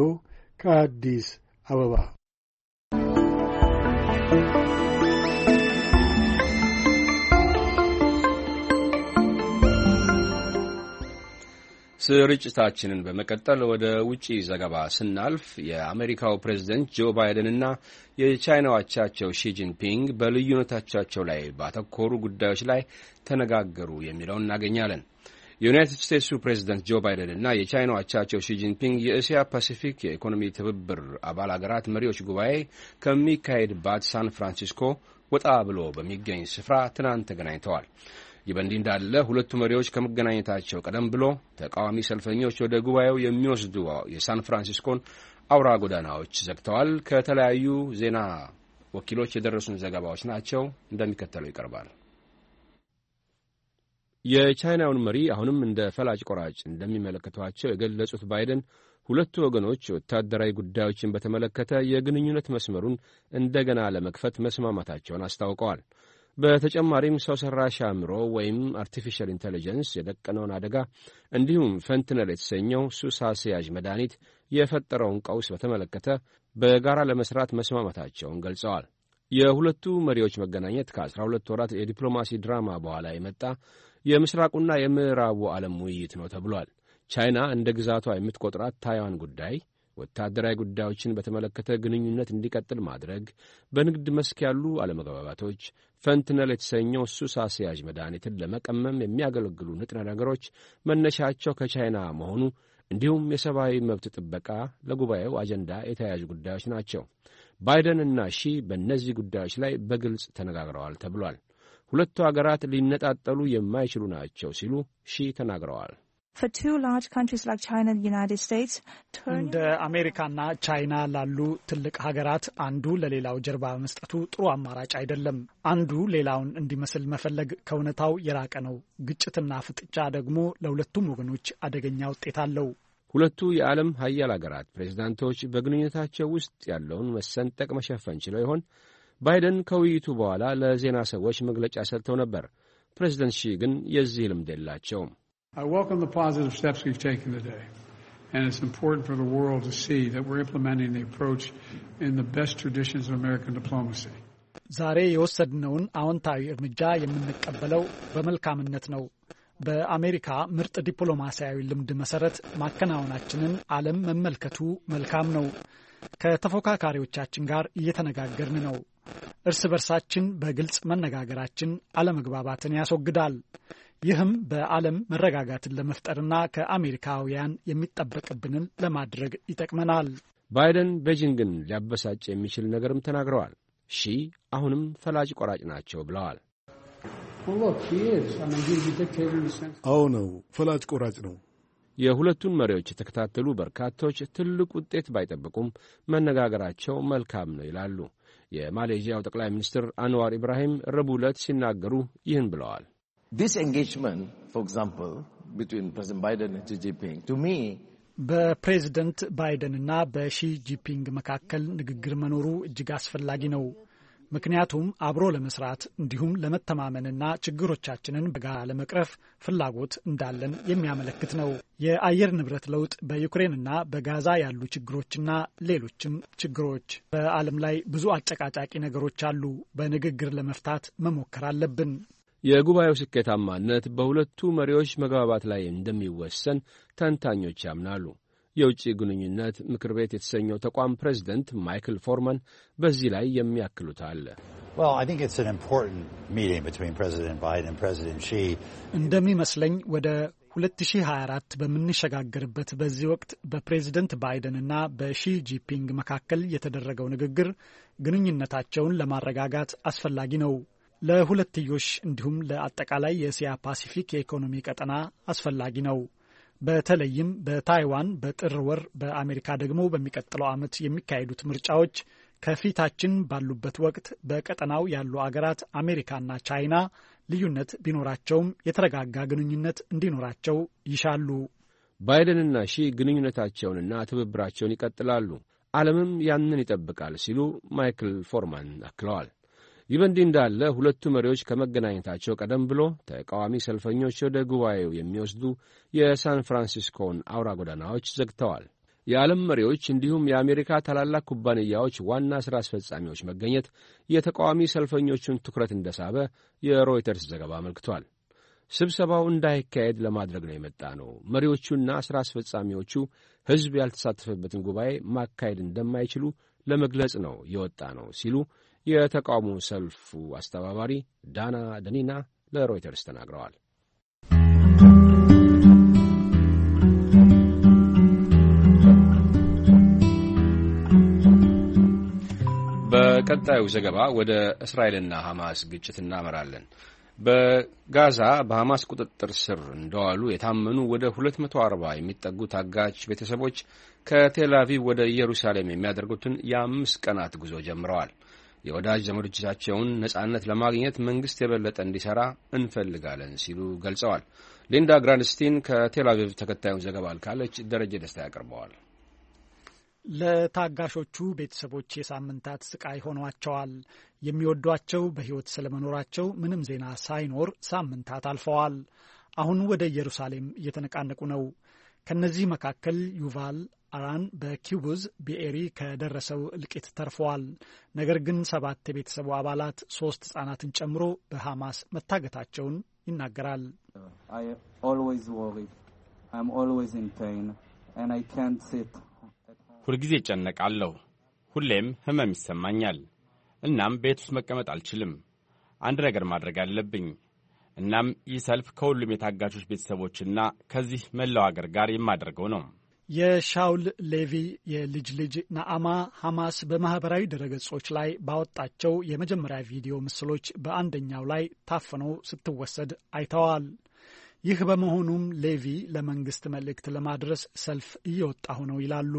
S5: ከአዲስ አበባ።
S1: ስርጭታችንን በመቀጠል ወደ ውጪ ዘገባ ስናልፍ የአሜሪካው ፕሬዝደንት ጆ ባይደንና የቻይናው አቻቸው ሺ ጂንፒንግ በልዩነቶቻቸው ላይ ባተኮሩ ጉዳዮች ላይ ተነጋገሩ የሚለውን እናገኛለን። የዩናይትድ ስቴትሱ ፕሬዝደንት ጆ ባይደንና የቻይናው አቻቸው ሺ ጂንፒንግ የእስያ ፓሲፊክ የኢኮኖሚ ትብብር አባል አገራት መሪዎች ጉባኤ ከሚካሄድባት ሳን ፍራንሲስኮ ወጣ ብሎ በሚገኝ ስፍራ ትናንት ተገናኝተዋል። ይህ በእንዲህ እንዳለ ሁለቱ መሪዎች ከመገናኘታቸው ቀደም ብሎ ተቃዋሚ ሰልፈኞች ወደ ጉባኤው የሚወስዱ የሳን ፍራንሲስኮን አውራ ጎዳናዎች ዘግተዋል። ከተለያዩ ዜና ወኪሎች የደረሱን ዘገባዎች ናቸው፣ እንደሚከተለው ይቀርባል። የቻይናውን መሪ አሁንም እንደ ፈላጭ ቆራጭ እንደሚመለከቷቸው የገለጹት ባይደን ሁለቱ ወገኖች ወታደራዊ ጉዳዮችን በተመለከተ የግንኙነት መስመሩን እንደገና ለመክፈት መስማማታቸውን አስታውቀዋል። በተጨማሪም ሰው ሰራሽ አእምሮ ወይም አርቲፊሻል ኢንቴሊጀንስ የደቀነውን አደጋ እንዲሁም ፈንትነል የተሰኘው ሱስ አስያዥ መድኃኒት የፈጠረውን ቀውስ በተመለከተ በጋራ ለመስራት መስማማታቸውን ገልጸዋል። የሁለቱ መሪዎች መገናኘት ከ12 ወራት የዲፕሎማሲ ድራማ በኋላ የመጣ የምስራቁና የምዕራቡ ዓለም ውይይት ነው ተብሏል። ቻይና እንደ ግዛቷ የምትቆጥራት ታይዋን ጉዳይ ወታደራዊ ጉዳዮችን በተመለከተ ግንኙነት እንዲቀጥል ማድረግ፣ በንግድ መስክ ያሉ አለመግባባቶች፣ ፈንትነል የተሰኘው ሱስ አስያዥ መድኃኒትን ለመቀመም የሚያገለግሉ ንጥረ ነገሮች መነሻቸው ከቻይና መሆኑ እንዲሁም የሰብአዊ መብት ጥበቃ ለጉባኤው አጀንዳ የተያያዙ ጉዳዮች ናቸው። ባይደን እና ሺ በእነዚህ ጉዳዮች ላይ በግልጽ ተነጋግረዋል ተብሏል። ሁለቱ አገራት ሊነጣጠሉ የማይችሉ ናቸው ሲሉ ሺ ተናግረዋል።
S8: For two large countries like China and the United States,
S9: እንደ አሜሪካና ቻይና ላሉ ትልቅ ሀገራት አንዱ ለሌላው ጀርባ መስጠቱ ጥሩ አማራጭ አይደለም። አንዱ ሌላውን እንዲመስል መፈለግ ከእውነታው የራቀ ነው። ግጭትና ፍጥጫ ደግሞ ለሁለቱም ወገኖች አደገኛ ውጤት አለው።
S1: ሁለቱ የዓለም ሀያል ሀገራት ፕሬዝዳንቶች በግንኙነታቸው ውስጥ ያለውን መሰንጠቅ መሸፈን ችለው ይሆን? ባይደን ከውይይቱ በኋላ ለዜና ሰዎች መግለጫ ሰጥተው ነበር። ፕሬዝደንት ሺ ግን የዚህ ልምድ የላቸውም።
S10: I welcome the positive steps we've taken today, and it's important for the world to see that we're implementing the approach in the best traditions of American diplomacy.
S9: ዛሬ የወሰድነውን አዎንታዊ እርምጃ የምንቀበለው በመልካምነት ነው። በአሜሪካ ምርጥ ዲፕሎማሲያዊ ልምድ መሰረት ማከናወናችንን ዓለም መመልከቱ መልካም ነው። ከተፎካካሪዎቻችን ጋር እየተነጋገርን ነው። እርስ በርሳችን በግልጽ መነጋገራችን አለመግባባትን ያስወግዳል። ይህም በዓለም መረጋጋትን ለመፍጠርና ከአሜሪካውያን የሚጠበቅብንን ለማድረግ ይጠቅመናል።
S1: ባይደን ቤጂንግን ሊያበሳጭ የሚችል ነገርም ተናግረዋል። ሺ አሁንም ፈላጭ ቆራጭ ናቸው ብለዋል።
S5: አዎ ነው፣ ፈላጭ ቆራጭ ነው።
S1: የሁለቱን መሪዎች የተከታተሉ በርካቶች ትልቅ ውጤት ባይጠብቁም መነጋገራቸው መልካም ነው ይላሉ። የማሌዥያው ጠቅላይ ሚኒስትር አንዋር ኢብራሂም ረቡዕ ዕለት ሲናገሩ ይህን ብለዋል።
S11: This engagement, for example, between President Biden and Xi Jinping, to me,
S9: በፕሬዝደንት ባይደንና በሺ ጂንፒንግ መካከል ንግግር መኖሩ እጅግ አስፈላጊ ነው። ምክንያቱም አብሮ ለመስራት እንዲሁም ለመተማመንና ችግሮቻችንን በጋራ ለመቅረፍ ፍላጎት እንዳለን የሚያመለክት ነው። የአየር ንብረት ለውጥ፣ በዩክሬንና በጋዛ ያሉ ችግሮችና ሌሎችም ችግሮች፣ በዓለም ላይ ብዙ አጨቃጫቂ ነገሮች አሉ። በንግግር ለመፍታት መሞከር አለብን።
S1: የጉባኤው ስኬታማነት በሁለቱ መሪዎች መግባባት ላይ እንደሚወሰን ተንታኞች ያምናሉ። የውጭ ግንኙነት ምክር ቤት የተሰኘው ተቋም ፕሬዝደንት ማይክል ፎርማን በዚህ ላይ የሚያክሉት አለ።
S9: እንደሚመስለኝ ወደ 2024 በምንሸጋገርበት በዚህ ወቅት በፕሬዝደንት ባይደንና በሺ ጂንፒንግ መካከል የተደረገው ንግግር ግንኙነታቸውን ለማረጋጋት አስፈላጊ ነው። ለሁለትዮሽ እንዲሁም ለአጠቃላይ የእስያ ፓሲፊክ የኢኮኖሚ ቀጠና አስፈላጊ ነው። በተለይም በታይዋን በጥር ወር በአሜሪካ ደግሞ በሚቀጥለው ዓመት የሚካሄዱት ምርጫዎች ከፊታችን ባሉበት ወቅት በቀጠናው ያሉ አገራት አሜሪካና ቻይና ልዩነት ቢኖራቸውም የተረጋጋ ግንኙነት እንዲኖራቸው ይሻሉ።
S1: ባይደንና ሺ ግንኙነታቸውንና ትብብራቸውን ይቀጥላሉ፣ ዓለምም ያንን ይጠብቃል ሲሉ ማይክል ፎርማን አክለዋል። ይህ በእንዲህ እንዳለ ሁለቱ መሪዎች ከመገናኘታቸው ቀደም ብሎ ተቃዋሚ ሰልፈኞች ወደ ጉባኤው የሚወስዱ የሳን ፍራንሲስኮን አውራ ጎዳናዎች ዘግተዋል። የዓለም መሪዎች እንዲሁም የአሜሪካ ታላላቅ ኩባንያዎች ዋና ሥራ አስፈጻሚዎች መገኘት የተቃዋሚ ሰልፈኞቹን ትኩረት እንደሳበ የሮይተርስ ዘገባ አመልክቷል። ስብሰባው እንዳይካሄድ ለማድረግ ነው የመጣ ነው፣ መሪዎቹና ሥራ አስፈጻሚዎቹ ሕዝብ ያልተሳተፈበትን ጉባኤ ማካሄድ እንደማይችሉ ለመግለጽ ነው የወጣ ነው ሲሉ የተቃውሞ ሰልፉ አስተባባሪ ዳና ደኒና ለሮይተርስ ተናግረዋል። በቀጣዩ ዘገባ ወደ እስራኤልና ሐማስ ግጭት እናመራለን። በጋዛ በሐማስ ቁጥጥር ስር እንደዋሉ የታመኑ ወደ 240 የሚጠጉ ታጋች ቤተሰቦች ከቴል አቪቭ ወደ ኢየሩሳሌም የሚያደርጉትን የ5 ቀናት ጉዞ ጀምረዋል። የወዳጅ ዘመዶቻቸውን ነጻነት ለማግኘት መንግሥት የበለጠ እንዲሠራ እንፈልጋለን ሲሉ ገልጸዋል። ሊንዳ ግራንስቲን ከቴል አቪቭ ተከታዩን ዘገባ ልካለች። ደረጀ ደስታ ያቀርበዋል።
S9: ለታጋሾቹ ቤተሰቦች የሳምንታት ስቃይ ሆኗቸዋል። የሚወዷቸው በሕይወት ስለመኖራቸው ምንም ዜና ሳይኖር ሳምንታት አልፈዋል። አሁን ወደ ኢየሩሳሌም እየተነቃነቁ ነው። ከነዚህ መካከል ዩቫል አራን በኪቡዝ ቢኤሪ ከደረሰው እልቂት ተርፈዋል። ነገር ግን 7 የቤተሰቡ አባላት 3 ሕፃናትን ጨምሮ በሐማስ መታገታቸውን ይናገራል።
S12: ሁልጊዜ እጨነቃለሁ። ሁሌም ህመም ይሰማኛል። እናም ቤት ውስጥ መቀመጥ አልችልም። አንድ ነገር ማድረግ አለብኝ። እናም ይህ ሰልፍ ከሁሉም የታጋቾች ቤተሰቦችና ከዚህ መላው አገር ጋር የማደርገው ነው።
S9: የሻውል ሌቪ የልጅ ልጅ ናአማ ሐማስ በማህበራዊ ድረገጾች ላይ ባወጣቸው የመጀመሪያ ቪዲዮ ምስሎች በአንደኛው ላይ ታፍነው ስትወሰድ አይተዋል። ይህ በመሆኑም ሌቪ ለመንግስት መልእክት ለማድረስ ሰልፍ እየወጣሁ ነው ይላሉ።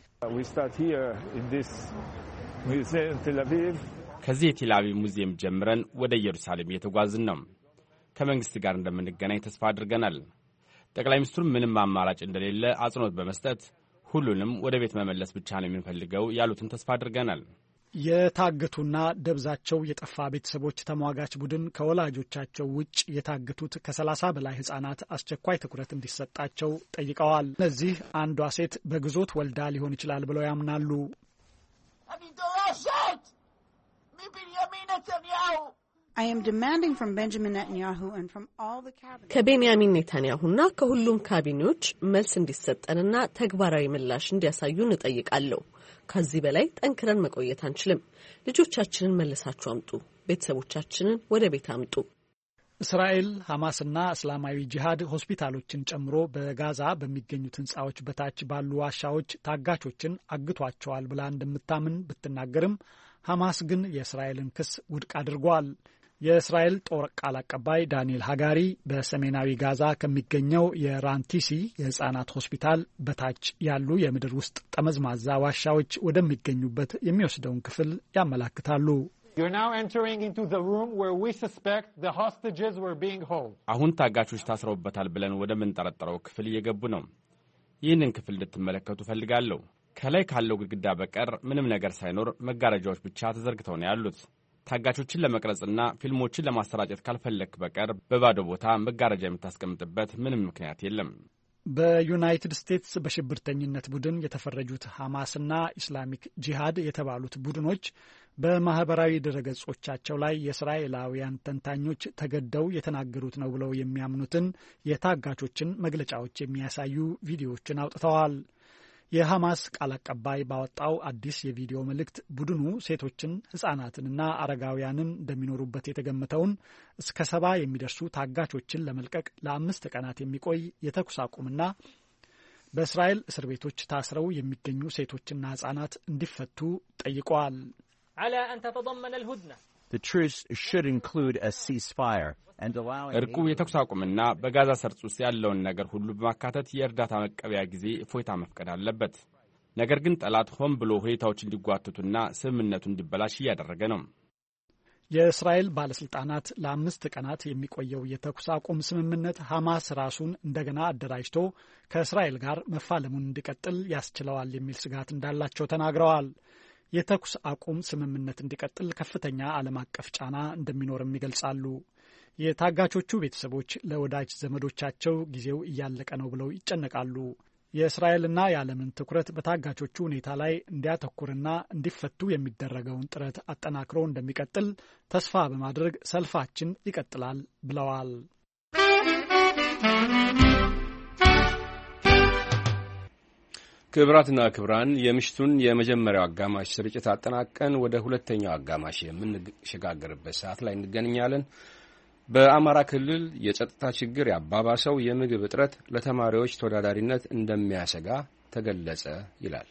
S12: ከዚህ የቴል አቪቭ ሙዚየም ጀምረን ወደ ኢየሩሳሌም እየተጓዝን ነው። ከመንግስት ጋር እንደምንገናኝ ተስፋ አድርገናል። ጠቅላይ ሚኒስትሩ ምንም አማራጭ እንደሌለ አጽንኦት በመስጠት ሁሉንም ወደ ቤት መመለስ ብቻ ነው የምንፈልገው ያሉትን ተስፋ አድርገናል።
S9: የታገቱና ደብዛቸው የጠፋ ቤተሰቦች ተሟጋች ቡድን ከወላጆቻቸው ውጭ የታገቱት ከ30 በላይ ህጻናት አስቸኳይ ትኩረት እንዲሰጣቸው ጠይቀዋል። እነዚህ አንዷ ሴት በግዞት ወልዳ ሊሆን ይችላል ብለው ያምናሉ።
S13: ከቤንያሚን ኔታንያሁና ከሁሉም ካቢኔዎች መልስ እንዲሰጠንና ተግባራዊ ምላሽ እንዲያሳዩን እጠይቃለሁ። ከዚህ በላይ ጠንክረን መቆየት አንችልም። ልጆቻችንን መልሳችሁ አምጡ። ቤተሰቦቻችንን ወደ ቤት አምጡ።
S9: እስራኤል ሐማስና እስላማዊ ጂሃድ ሆስፒታሎችን ጨምሮ በጋዛ በሚገኙት ህንጻዎች በታች ባሉ ዋሻዎች ታጋቾችን አግቷቸዋል ብላ እንደምታምን ብትናገርም ሐማስ ግን የእስራኤልን ክስ ውድቅ አድርጓል። የእስራኤል ጦር ቃል አቀባይ ዳንኤል ሃጋሪ በሰሜናዊ ጋዛ ከሚገኘው የራንቲሲ የህጻናት ሆስፒታል በታች ያሉ የምድር ውስጥ ጠመዝማዛ ዋሻዎች ወደሚገኙበት የሚወስደውን ክፍል ያመላክታሉ።
S12: አሁን ታጋቾች ታስረውበታል ብለን ወደምንጠረጠረው ክፍል እየገቡ ነው። ይህንን ክፍል እንድትመለከቱ ፈልጋለሁ። ከላይ ካለው ግድግዳ በቀር ምንም ነገር ሳይኖር መጋረጃዎች ብቻ ተዘርግተው ነው ያሉት። ታጋቾችን ለመቅረጽና ፊልሞችን ለማሰራጨት ካልፈለክ በቀር በባዶ ቦታ መጋረጃ የምታስቀምጥበት ምንም ምክንያት የለም።
S9: በዩናይትድ ስቴትስ በሽብርተኝነት ቡድን የተፈረጁት ሐማስና ኢስላሚክ ጂሃድ የተባሉት ቡድኖች በማህበራዊ ድረገጾቻቸው ላይ የእስራኤላውያን ተንታኞች ተገደው የተናገሩት ነው ብለው የሚያምኑትን የታጋቾችን መግለጫዎች የሚያሳዩ ቪዲዮዎችን አውጥተዋል። የሐማስ ቃል አቀባይ ባወጣው አዲስ የቪዲዮ መልእክት ቡድኑ ሴቶችን፣ ህጻናትንና አረጋውያንን እንደሚኖሩበት የተገመተውን እስከ 70 የሚደርሱ ታጋቾችን ለመልቀቅ ለ5 ቀናት የሚቆይ የተኩስ አቁምና በእስራኤል እስር ቤቶች ታስረው የሚገኙ ሴቶችና ህጻናት እንዲፈቱ ጠይቀዋል።
S12: እርቁ የተኩስ አቁምና በጋዛ ሰርጥ ውስጥ ያለውን ነገር ሁሉ በማካተት የእርዳታ መቀበያ ጊዜ እፎይታ መፍቀድ አለበት። ነገር ግን ጠላት ሆን ብሎ ሁኔታዎች እንዲጓተቱና ስምምነቱ እንዲበላሽ እያደረገ ነው።
S9: የእስራኤል ባለስልጣናት ለ5 ቀናት የሚቆየው የተኩስ አቁም ስምምነት ሐማስ ራሱን እንደገና አደራጅቶ ከእስራኤል ጋር መፋለሙን እንዲቀጥል ያስችለዋል የሚል ስጋት እንዳላቸው ተናግረዋል። የተኩስ አቁም ስምምነት እንዲቀጥል ከፍተኛ ዓለም አቀፍ ጫና እንደሚኖርም ይገልጻሉ። የታጋቾቹ ቤተሰቦች ለወዳጅ ዘመዶቻቸው ጊዜው እያለቀ ነው ብለው ይጨነቃሉ። የእስራኤልና የዓለምን ትኩረት በታጋቾቹ ሁኔታ ላይ እንዲያተኩርና እንዲፈቱ የሚደረገውን ጥረት አጠናክሮ እንደሚቀጥል ተስፋ በማድረግ ሰልፋችን ይቀጥላል ብለዋል።
S1: ክብራትና ክብራን የምሽቱን የመጀመሪያው አጋማሽ ስርጭት አጠናቀን ወደ ሁለተኛው አጋማሽ የምንሸጋገርበት ሰዓት ላይ እንገኛለን። በአማራ ክልል የጸጥታ ችግር ያባባሰው የምግብ እጥረት ለተማሪዎች ተወዳዳሪነት እንደሚያሰጋ ተገለጸ ይላል።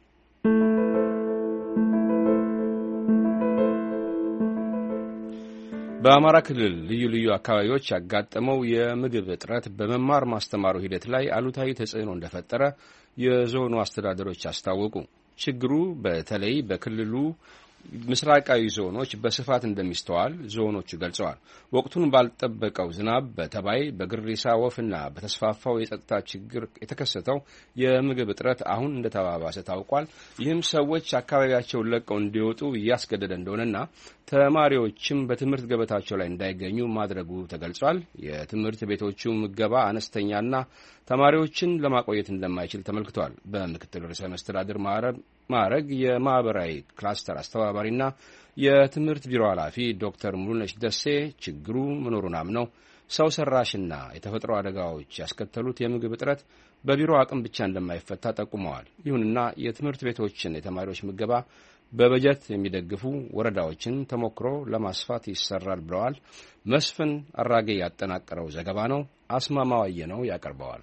S1: በአማራ ክልል ልዩ ልዩ አካባቢዎች ያጋጠመው የምግብ እጥረት በመማር ማስተማሩ ሂደት ላይ አሉታዊ ተጽዕኖ እንደፈጠረ የዞኑ አስተዳደሮች አስታወቁ። ችግሩ በተለይ በክልሉ ምስራቃዊ ዞኖች በስፋት እንደሚስተዋል ዞኖቹ ገልጸዋል። ወቅቱን ባልጠበቀው ዝናብ፣ በተባይ፣ በግሪሳ ወፍና በተስፋፋው የጸጥታ ችግር የተከሰተው የምግብ እጥረት አሁን እንደተባባሰ ታውቋል። ይህም ሰዎች አካባቢያቸውን ለቀው እንዲወጡ እያስገደደ እንደሆነና ተማሪዎችም በትምህርት ገበታቸው ላይ እንዳይገኙ ማድረጉ ተገልጿል። የትምህርት ቤቶቹ ምገባ አነስተኛና ተማሪዎችን ለማቆየት እንደማይችል ተመልክቷል። በምክትል ርዕሰ መስተዳድር ማዕረግ የማህበራዊ ክላስተር አስተባባሪና የትምህርት ቢሮ ኃላፊ ዶክተር ሙሉነሽ ደሴ ችግሩ መኖሩን አምነው ሰው ሰራሽና የተፈጥሮ አደጋዎች ያስከተሉት የምግብ እጥረት በቢሮ አቅም ብቻ እንደማይፈታ ጠቁመዋል። ይሁንና የትምህርት ቤቶችን የተማሪዎች ምገባ በበጀት የሚደግፉ ወረዳዎችን ተሞክሮ ለማስፋት ይሰራል ብለዋል። መስፍን አራጌ ያጠናቀረው ዘገባ ነው። አስማማዋየ ነው ያቀርበዋል።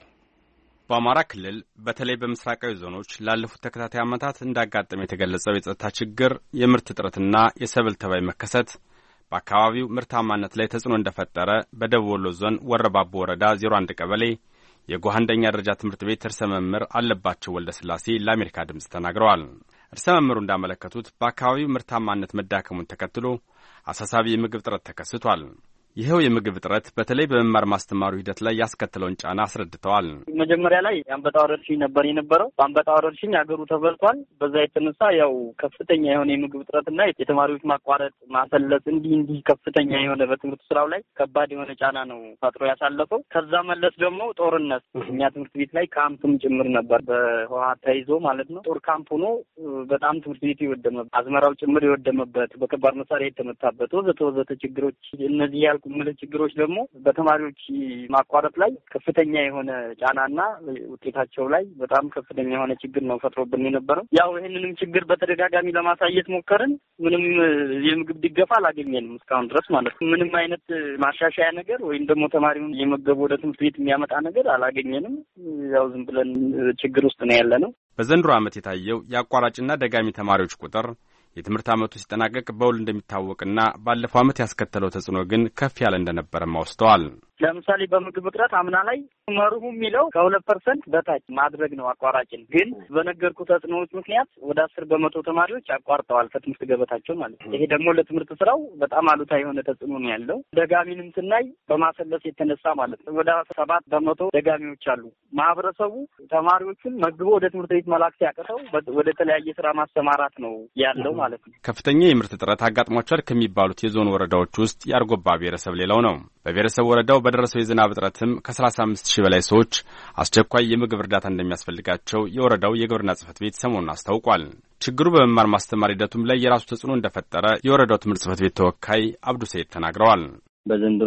S12: በአማራ ክልል በተለይ በምስራቃዊ ዞኖች ላለፉት ተከታታይ ዓመታት እንዳጋጠመ የተገለጸው የጸጥታ ችግር፣ የምርት እጥረትና የሰብል ተባይ መከሰት በአካባቢው ምርታማነት ላይ ተጽዕኖ እንደፈጠረ በደቡብ ወሎ ዞን ወረባቦ ወረዳ 01 ቀበሌ የጎህ አንደኛ ደረጃ ትምህርት ቤት ርዕሰ መምህር አለባቸው ወልደ ስላሴ ለአሜሪካ ድምፅ ተናግረዋል። ርዕሰ መምህሩ እንዳመለከቱት በአካባቢው ምርታማነት መዳከሙን ተከትሎ አሳሳቢ የምግብ እጥረት ተከስቷል። ይኸው የምግብ እጥረት በተለይ በመማር ማስተማሩ ሂደት ላይ ያስከተለውን ጫና አስረድተዋል።
S14: መጀመሪያ ላይ የአንበጣ ወረርሽኝ ነበር የነበረው። በአንበጣ ወረርሽኝ ሀገሩ ተበልቷል። በዛ የተነሳ ያው ከፍተኛ የሆነ የምግብ እጥረትና የተማሪዎች ማቋረጥ፣ ማሰለስ እንዲህ ከፍተኛ የሆነ በትምህርት ስራው ላይ ከባድ የሆነ ጫና ነው ፈጥሮ ያሳለፈው። ከዛ መለስ ደግሞ ጦርነት እኛ ትምህርት ቤት ላይ ካምፕም ጭምር ነበር በህወሓት ተይዞ ማለት ነው። ጦር ካምፕ ሆኖ በጣም ትምህርት ቤቱ የወደመበት፣ አዝመራው ጭምር የወደመበት፣ በከባድ መሳሪያ የተመታበት ወዘተ ችግሮች እነዚህ ምልህ ችግሮች ደግሞ በተማሪዎች ማቋረጥ ላይ ከፍተኛ የሆነ ጫናና ውጤታቸው ላይ በጣም ከፍተኛ የሆነ ችግር ነው ፈጥሮብን የነበረው። ያው ይህንንም ችግር በተደጋጋሚ ለማሳየት ሞከርን። ምንም የምግብ ድጋፍ አላገኘንም እስካሁን ድረስ ማለት ነው። ምንም አይነት ማሻሻያ ነገር ወይም ደግሞ ተማሪውን የመገቡ ወደ ትምህርት ቤት የሚያመጣ ነገር አላገኘንም። ያው ዝም ብለን ችግር ውስጥ ነው ያለ ነው።
S12: በዘንድሮ ዓመት የታየው የአቋራጭና ደጋሚ ተማሪዎች ቁጥር የትምህርት ዓመቱ ሲጠናቀቅ በውል እንደሚታወቅና ባለፈው ዓመት ያስከተለው ተጽዕኖ ግን ከፍ ያለ እንደነበረም አውስተዋል።
S14: ለምሳሌ በምግብ እጥረት አምና ላይ መርሁ የሚለው ከ2% በታች ማድረግ ነው አቋራጭን። ግን በነገርኩ ተጽዕኖዎች ምክንያት ወደ 10% ተማሪዎች አቋርጠዋል ከትምህርት ገበታቸው ማለት ነው። ይሄ ደግሞ ለትምህርት ስራው በጣም አሉታዊ የሆነ ተጽዕኖ ነው ያለው። ደጋሚንም ስናይ በማሰለስ የተነሳ ማለት ነው ወደ 7% ደጋሚዎች አሉ። ማህበረሰቡ ተማሪዎቹን መግቦ ወደ ትምህርት ቤት መላክ ሲያቅተው ወደ ተለያየ ስራ ማሰማራት ነው ያለው ማለት ነው።
S12: ከፍተኛ የምርት እጥረት አጋጥሟቸዋል ከሚባሉት የዞን ወረዳዎች ውስጥ የአርጎባ ብሔረሰብ ሌላው ነው። በብሔረሰብ ወረዳው በደረሰው የዝናብ እጥረትም ከ35,000 በላይ ሰዎች አስቸኳይ የምግብ እርዳታ እንደሚያስፈልጋቸው የወረዳው የግብርና ጽሕፈት ቤት ሰሞኑን አስታውቋል። ችግሩ በመማር ማስተማር ሂደቱም ላይ የራሱ ተጽዕኖ እንደፈጠረ የወረዳው ትምህርት ጽሕፈት ቤት ተወካይ አብዱ ሰይድ ተናግረዋል።
S15: በዘንድሮ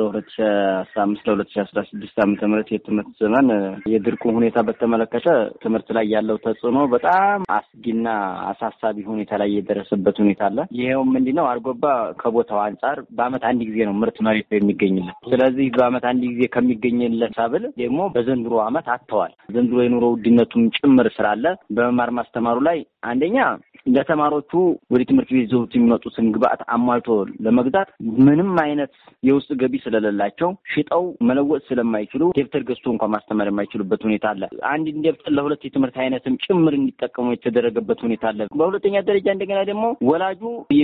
S15: 2015 ለ2016 ዓመተ ምህረት የትምህርት ዘመን የድርቁ ሁኔታ በተመለከተ ትምህርት ላይ ያለው ተጽዕኖ በጣም አስጊና አሳሳቢ ሁኔታ ላይ የደረሰበት ሁኔታ አለ። ይሄው ምንድነው? አርጎባ ከቦታው አንጻር በአመት አንድ ጊዜ ነው ምርት መሬት የሚገኝለት። ስለዚህ በአመት አንድ ጊዜ ከሚገኝለት ሰብል ደግሞ በዘንድሮ አመት አጥተዋል። ዘንድሮ የኑሮ ውድነቱም ጭምር ስላለ በመማር ማስተማሩ ላይ አንደኛ ለተማሪዎቹ ወደ ትምህርት ቤት ይዘውት የሚመጡትን ግብአት አሟልቶ ለመግዛት ምንም አይነት የውስጥ ገቢ ስለሌላቸው ሽጠው መለወጥ ስለማይችሉ ደብተር ገዝቶ እንኳን ማስተማር የማይችሉበት ሁኔታ አለ። አንድ ደብተር ለሁለት የትምህርት አይነትም ጭምር እንዲጠቀሙ የተደረገበት ሁኔታ አለ። በሁለተኛ ደረጃ እንደገና ደግሞ ወላጁ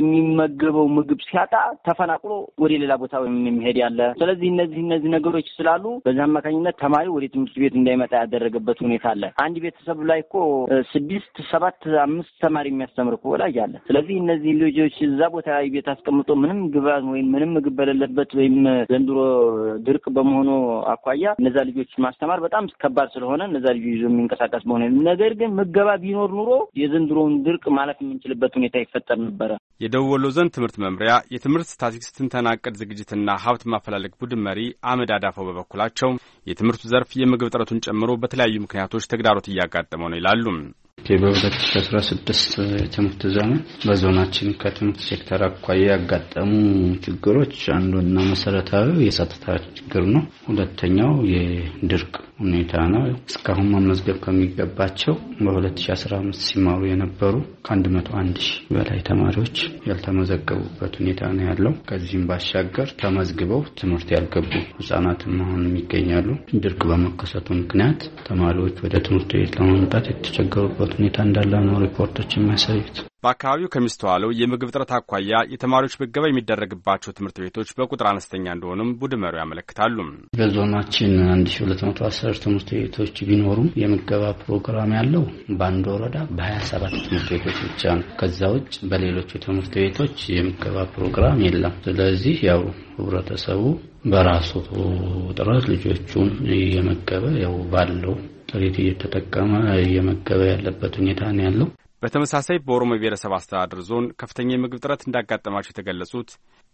S15: የሚመገበው ምግብ ሲያጣ ተፈናቅሎ ወደ ሌላ ቦታ የሚሄድ ያለ። ስለዚህ እነዚህ ነገሮች ስላሉ በዛ አማካኝነት ተማሪ ወደ ትምህርት ቤት እንዳይመጣ ያደረገበት ሁኔታ አለ። አንድ ቤተሰብ ላይ እኮ 6 7 5 ተማሪ የሚያስተምር እኮ ወላጅ አለ። ስለዚህ እነዚህ ልጆች እዛ ቦታ ላይ ቤት አስቀምጦ ምንም ግብአት ወይም ምንም ምግብ በሌለበት ወይም ዘንድሮ ድርቅ በመሆኑ አኳያ እነዛ ልጆች ማስተማር በጣም ከባድ ስለሆነ እነዛ ልጆች ይዞ የሚንቀሳቀስ በሆነ ነገር ግን ምገባ ቢኖር ኑሮ የዘንድሮውን ድርቅ ማለፍ የምንችልበት ሁኔታ ይፈጠር ነበረ።
S12: የደቡብ ወሎ ዞን ትምህርት መምሪያ የትምህርት ስታቲስቲክስ ትንተና ዕቅድ ዝግጅትና ሀብት ማፈላለግ ቡድን መሪ አህመድ አዳፋው በበኩላቸው የትምህርቱ ዘርፍ የምግብ እጥረቱን ጨምሮ በተለያዩ ምክንያቶች ተግዳሮት እያጋጠመው ነው ይላሉ።
S16: በ2016 የትምህርት ዘመን በዞናችን ከትምህርት ሴክተር አኳያ ያጋጠሙ ችግሮች አንዱና መሰረታዊ የጸጥታ ችግር ነው። ሁለተኛው የድርቅ ሁኔታ ነው። እስካሁን መመዝገብ ከሚገባቸው በ2015 ሲማሩ የነበሩ ከ101,000 በላይ ተማሪዎች ያልተመዘገቡበት ሁኔታ ነው ያለው። ከዚህም ባሻገር ተመዝግበው ትምህርት ያልገቡ ህጻናትም አሁንም ይገኛሉ። ድርቅ በመከሰቱ ምክንያት ተማሪዎች ወደ ትምህርት ቤት ለመምጣት የተቸገሩበት ሁኔታ እንዳለ ነው ሪፖርቶች የሚያሳዩት።
S12: በአካባቢው ከሚስተዋለው የምግብ እጥረት አኳያ የተማሪዎች ምገባ የሚደረግባቸው ትምህርት ቤቶች በቁጥር አነስተኛ እንደሆኑም ቡድን መሪው ያመለክታሉ።
S16: በዞናችን 1210 ትምህርት ቤቶች ቢኖሩም የምገባ ፕሮግራም ያለው በአንድ ወረዳ በ27 ትምህርት ቤቶች ብቻ ነው። ከዛ ውጭ በሌሎች ትምህርት ቤቶች የምገባ ፕሮግራም የለም። ስለዚህ ያው ህብረተሰቡ በራሱ ጥረት ልጆቹን እየመገበ ያው ባለው ጥሪት እየተጠቀመ እየመገበ ያለበት ሁኔታ ነው ያለው።
S12: በተመሳሳይ በኦሮሞ ብሔረሰብ አስተዳደር ዞን ከፍተኛ የምግብ እጥረት እንዳጋጠማቸው የተገለጹት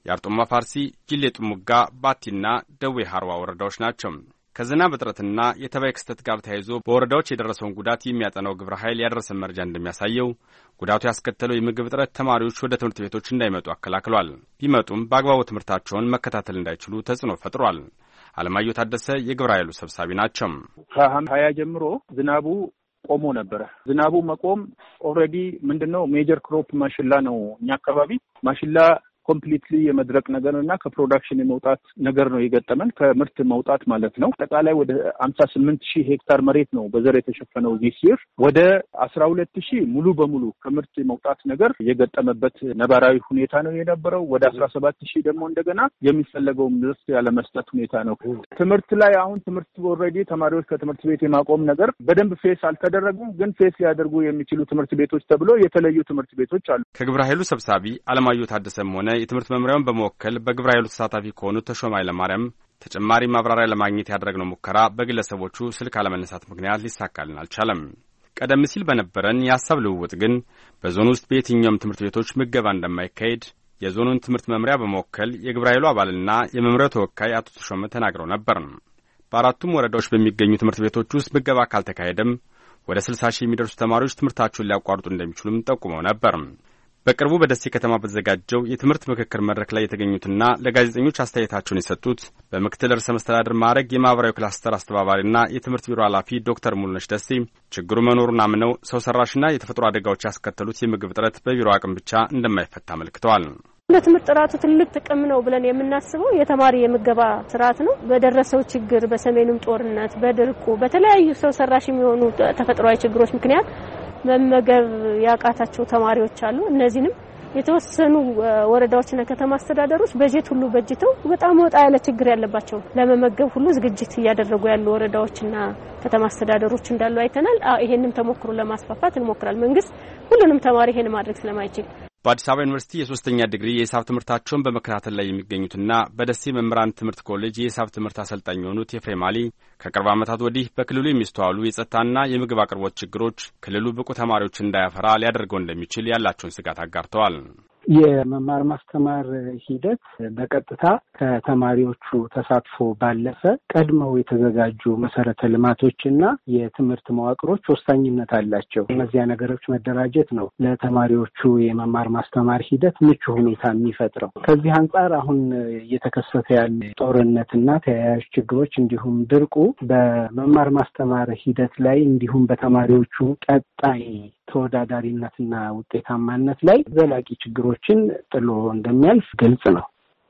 S12: የአርጡማ ፋርሲ፣ ጅሌ ጥሙጋ፣ ባቲና ደዌ ሀርዋ ወረዳዎች ናቸው። ከዝናብ እጥረትና የተባይ ክስተት ጋር ተያይዞ በወረዳዎች የደረሰውን ጉዳት የሚያጠናው ግብረ ኃይል ያደረሰን መረጃ እንደሚያሳየው ጉዳቱ ያስከተለው የምግብ እጥረት ተማሪዎች ወደ ትምህርት ቤቶች እንዳይመጡ አከላክሏል። ቢመጡም በአግባቡ ትምህርታቸውን መከታተል እንዳይችሉ ተጽዕኖ ፈጥሯል። አለማየሁ ታደሰ የግብረ ኃይሉ ሰብሳቢ ናቸው።
S17: ከ20 ጀምሮ ዝናቡ ቆሞ ነበረ። ዝናቡ መቆም ኦልሬዲ ምንድነው ሜጀር ክሮፕ ማሽላ ነው። እኛ አካባቢ ማሽላ ኮምፕሊትሊ የመድረቅ ነገርና ከፕሮዳክሽን የመውጣት ነገር ነው የገጠመን፣ ከምርት መውጣት ማለት ነው። አጠቃላይ ወደ 58,000 ሄክታር መሬት ነው በዘር የተሸፈነው ዚስ ይር። ወደ 12,000 ሙሉ በሙሉ ከምርት የመውጣት ነገር የገጠመበት ነባራዊ ሁኔታ ነው የነበረው። ወደ 17,000 ደግሞ እንደገና የሚፈለገው ምርት ያለ መስጠት ሁኔታ ነው። ትምህርት ላይ አሁን ትምህርት ኦልሬዲ ተማሪዎች ከትምህርት ቤት የማቆም ነገር በደንብ ፌስ አልተደረጉም፣ ግን ፌስ ሊያደርጉ የሚችሉ ትምህርት ቤቶች ተብሎ የተለዩ ትምህርት ቤቶች አሉ።
S12: ከግብረ ኃይሉ ሰብሳቢ አለማየሁ ታደሰም ሆነ የትምህርት መምሪያውን በመወከል በግብረ ኃይሉ ተሳታፊ ከሆኑት ተሾመ ኃይለማርያም ተጨማሪ ማብራሪያ ለማግኘት ያደረግነው ሙከራ በግለሰቦቹ ስልክ አለመነሳት ምክንያት ሊሳካልን አልቻለም። ቀደም ሲል በነበረን የሀሳብ ልውውጥ ግን በዞኑ ውስጥ በየትኛውም ትምህርት ቤቶች ምገባ እንደማይካሄድ የዞኑን ትምህርት መምሪያ በመወከል የግብረ ኃይሉ አባልና የመምሪያው ተወካይ አቶ ተሾመ ተናግረው ነበር። በአራቱም ወረዳዎች በሚገኙ ትምህርት ቤቶች ውስጥ ምገባ ካልተካሄደም ወደ 60,000 የሚደርሱ ተማሪዎች ትምህርታቸውን ሊያቋርጡ እንደሚችሉም ጠቁመው ነበር። በቅርቡ በደሴ ከተማ በተዘጋጀው የትምህርት ምክክር መድረክ ላይ የተገኙትና ለጋዜጠኞች አስተያየታቸውን የሰጡት በምክትል ርዕሰ መስተዳድር ማዕረግ የማህበራዊ ክላስተር አስተባባሪና የትምህርት ቢሮ ኃላፊ ዶክተር ሙሉነሽ ደሴ ችግሩ መኖሩን አምነው ሰው ሰራሽና የተፈጥሮ አደጋዎች ያስከተሉት የምግብ እጥረት በቢሮ አቅም ብቻ እንደማይፈታ አመልክተዋል።
S18: ለትምህርት ጥራቱ ትልቅ ጥቅም ነው ብለን የምናስበው የተማሪ የምገባ ስርዓት ነው። በደረሰው ችግር በሰሜኑም ጦርነት፣ በድርቁ፣ በተለያዩ ሰው ሰራሽ የሚሆኑ ተፈጥሯዊ ችግሮች ምክንያት መመገብ ያቃታቸው ተማሪዎች አሉ። እነዚህንም የተወሰኑ ወረዳዎችና ከተማ አስተዳደሮች በጀት ሁሉ በጅተው በጣም ወጣ ያለ ችግር ያለባቸው ለመመገብ ሁሉ ዝግጅት እያደረጉ ያሉ ወረዳዎችና ከተማ አስተዳደሮች እንዳሉ አይተናል። ይሄንም ተሞክሮ ለማስፋፋት እንሞክራለን። መንግስት ሁሉንም ተማሪ ይሄን ማድረግ ስለማይችል
S12: በአዲስ አበባ ዩኒቨርሲቲ የሶስተኛ ዲግሪ የሂሳብ ትምህርታቸውን በመከታተል ላይ የሚገኙትና በደሴ መምህራን ትምህርት ኮሌጅ የሂሳብ ትምህርት አሰልጣኝ የሆኑት ኤፍሬም አሊ ከቅርብ ዓመታት ወዲህ በክልሉ የሚስተዋሉ የጸጥታና የምግብ አቅርቦት ችግሮች ክልሉ ብቁ ተማሪዎች እንዳያፈራ ሊያደርገው እንደሚችል ያላቸውን ስጋት አጋርተዋል።
S19: የመማር ማስተማር ሂደት በቀጥታ ከተማሪዎቹ ተሳትፎ ባለፈ ቀድመው የተዘጋጁ መሰረተ ልማቶችና የትምህርት መዋቅሮች ወሳኝነት አላቸው። እነዚያ ነገሮች መደራጀት ነው ለተማሪዎቹ የመማር ማስተማር ሂደት ምቹ ሁኔታ የሚፈጥረው። ከዚህ አንጻር አሁን እየተከሰተ ያለ ጦርነትና ተያያዥ ችግሮች እንዲሁም ድርቁ በመማር ማስተማር ሂደት ላይ እንዲሁም በተማሪዎቹ ቀጣይ ተወዳዳሪነትና ውጤታማነት ላይ ዘላቂ ችግሮችን ጥሎ እንደሚያልፍ ግልጽ ነው።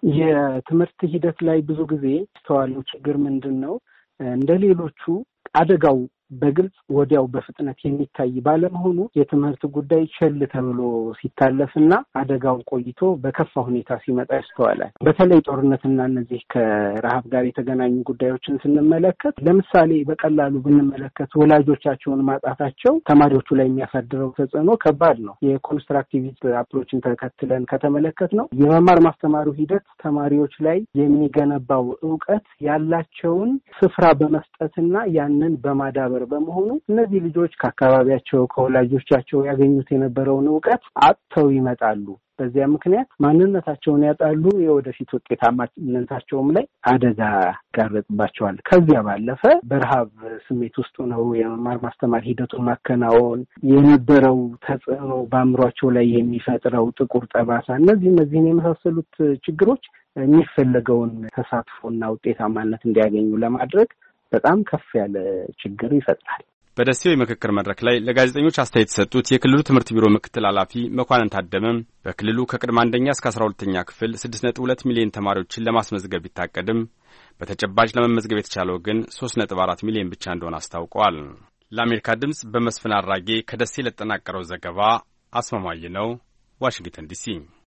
S19: የትምህርት ሂደት ላይ ብዙ ጊዜ የተስተዋለው ችግር ምንድን ነው? እንደ ሌሎቹ አደጋው በግልጽ ወዲያው በፍጥነት የሚታይ ባለመሆኑ የትምህርት ጉዳይ ቸል ተብሎ ሲታለፍና አደጋው ቆይቶ በከፋ ሁኔታ ሲመጣ ይስተዋላል። በተለይ ጦርነትና እነዚህ ከረሃብ ጋር የተገናኙ ጉዳዮችን ስንመለከት ለምሳሌ በቀላሉ ብንመለከት ወላጆቻቸውን ማጣታቸው ተማሪዎቹ ላይ የሚያሳድረው ተጽዕኖ ከባድ ነው። የኮንስትራክቲቪስት አፕሮችን ተከትለን ከተመለከት ነው የመማር ማስተማሩ ሂደት ተማሪዎች ላይ የሚገነባው እውቀት ያላቸውን ስፍራ በመስጠትና ያንን በማዳበር በመሆኑ እነዚህ ልጆች ከአካባቢያቸው ከወላጆቻቸው ያገኙት የነበረውን እውቀት አጥተው ይመጣሉ። በዚያ ምክንያት ማንነታቸውን ያጣሉ። የወደፊት ውጤታማነታቸውም ላይ አደጋ ጋረጥባቸዋል። ከዚያ ባለፈ በረሃብ ስሜት ውስጥ ነው የመማር ማስተማር ሂደቱን ማከናወን የነበረው ተጽዕኖ በአእምሯቸው ላይ የሚፈጥረው ጥቁር ጠባሳ፣ እነዚህን የመሳሰሉት ችግሮች የሚፈለገውን ተሳትፎና ውጤታማነት እንዲያገኙ ለማድረግ በጣም ከፍ ያለ ችግር ይፈጥራል።
S12: በደሴው የምክክር መድረክ ላይ ለጋዜጠኞች አስተያየት የሰጡት የክልሉ ትምህርት ቢሮ ምክትል ኃላፊ መኳንን ታደመ በክልሉ ከቅድመ አንደኛ እስከ 12ኛ ክፍል 6.2 ሚሊዮን ተማሪዎችን ለማስመዝገብ ቢታቀድም በተጨባጭ ለመመዝገብ የተቻለው ግን 3.4 ሚሊዮን ብቻ እንደሆነ አስታውቀዋል። ለአሜሪካ ድምጽ በመስፍን አራጌ ከደሴ ለተጠናቀረው ዘገባ አስማማየ ነው፣ ዋሽንግተን ዲሲ።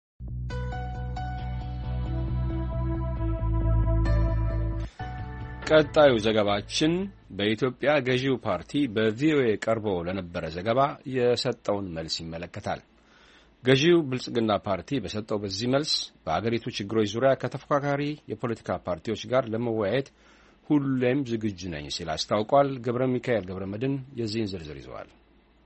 S1: ቀጣዩ ዘገባችን በኢትዮጵያ ገዢው ፓርቲ በቪኦኤ ቀርቦ ለነበረ ዘገባ የሰጠውን መልስ ይመለከታል። ገዢው ብልጽግና ፓርቲ በሰጠው በዚህ መልስ በአገሪቱ ችግሮች ዙሪያ ከተፎካካሪ የፖለቲካ ፓርቲዎች ጋር ለመወያየት ሁሌም ዝግጁ ነኝ ሲል አስታውቋል። ገብረ ሚካኤል ገብረ መድን የዚህን ዝርዝር ይዘዋል።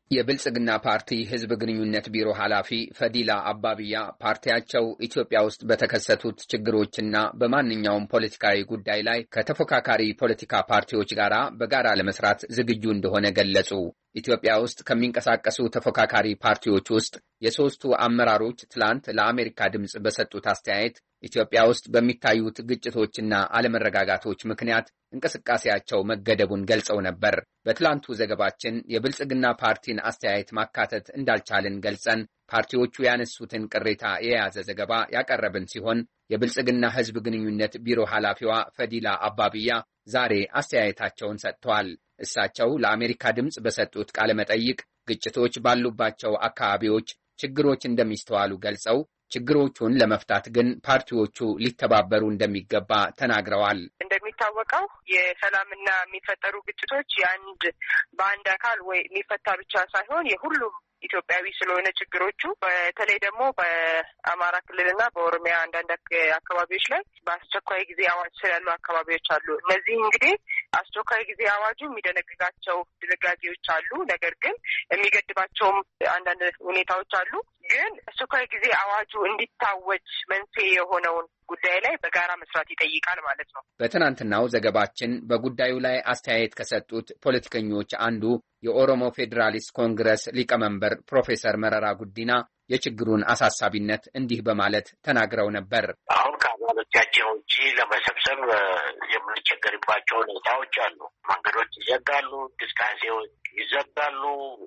S20: የብልጽግና ፓርቲ ህዝብ ግንኙነት ቢሮ ኃላፊ ፈዲላ አባቢያ ፓርቲያቸው ኢትዮጵያ ውስጥ በተከሰቱት ችግሮችና በማንኛውም ፖለቲካዊ ጉዳይ ላይ ከተፎካካሪ ፖለቲካ ፓርቲዎች ጋር በጋራ ለመስራት ዝግጁ እንደሆነ ገለጹ። ኢትዮጵያ ውስጥ ከሚንቀሳቀሱ ተፎካካሪ ፓርቲዎች ውስጥ የሶስቱ አመራሮች ትላንት ለአሜሪካ ድምጽ በሰጡት አስተያየት ኢትዮጵያ ውስጥ በሚታዩት ግጭቶችና አለመረጋጋቶች ምክንያት እንቅስቃሴያቸው መገደቡን ገልጸው ነበር። በትላንቱ ዘገባችን የብልጽግና ፓርቲን አስተያየት ማካተት እንዳልቻልን ገልጸን ፓርቲዎቹ ያነሱትን ቅሬታ የያዘ ዘገባ ያቀረብን ሲሆን የብልጽግና ህዝብ ግንኙነት ቢሮ ኃላፊዋ ፈዲላ አባቢያ ዛሬ አስተያየታቸውን ሰጥተዋል። እሳቸው ለአሜሪካ ድምጽ በሰጡት ቃለ መጠይቅ ግጭቶች ባሉባቸው አካባቢዎች ችግሮች እንደሚስተዋሉ ገልጸው ችግሮቹን ለመፍታት ግን ፓርቲዎቹ ሊተባበሩ እንደሚገባ ተናግረዋል።
S21: እንደሚታወቀው የሰላምና የሚፈጠሩ ግጭቶች በአንድ አካል ወይ የሚፈታ ብቻ ሳይሆን የሁሉም ኢትዮጵያዊ ስለሆነ ችግሮቹ በተለይ ደግሞ በአማራ ክልልና በኦሮሚያ አንዳንድ አካባቢዎች ላይ በአስቸኳይ ጊዜ አዋጅ ስላሉ አካባቢዎች አሉ። እነዚህ እንግዲህ አስቸኳይ ጊዜ አዋጁ የሚደነግጋቸው ድንጋጌዎች አሉ። ነገር ግን የሚገድባቸውም አንዳንድ ሁኔታዎች አሉ። ግን አስቸኳይ ጊዜ አዋጁ እንዲታወጅ መንስኤ የሆነውን ጉዳይ ላይ በጋራ መስራት ይጠይቃል ማለት ነው።
S20: በትናንትናው ዘገባችን በጉዳዩ ላይ አስተያየት ከሰጡት ፖለቲከኞች አንዱ የኦሮሞ ፌዴራሊስት ኮንግረስ ሊቀመንበር ፕሮፌሰር መረራ ጉዲና የችግሩን አሳሳቢነት እንዲህ በማለት ተናግረው ነበር።
S22: አሁን ከአባሎቻችን ውጪ ለመሰብሰብ የምንቸገርባቸው ሁኔታዎች አሉ። መንገዶች ይዘጋሉ፣ እንቅስቃሴዎች ይዘጋሉ።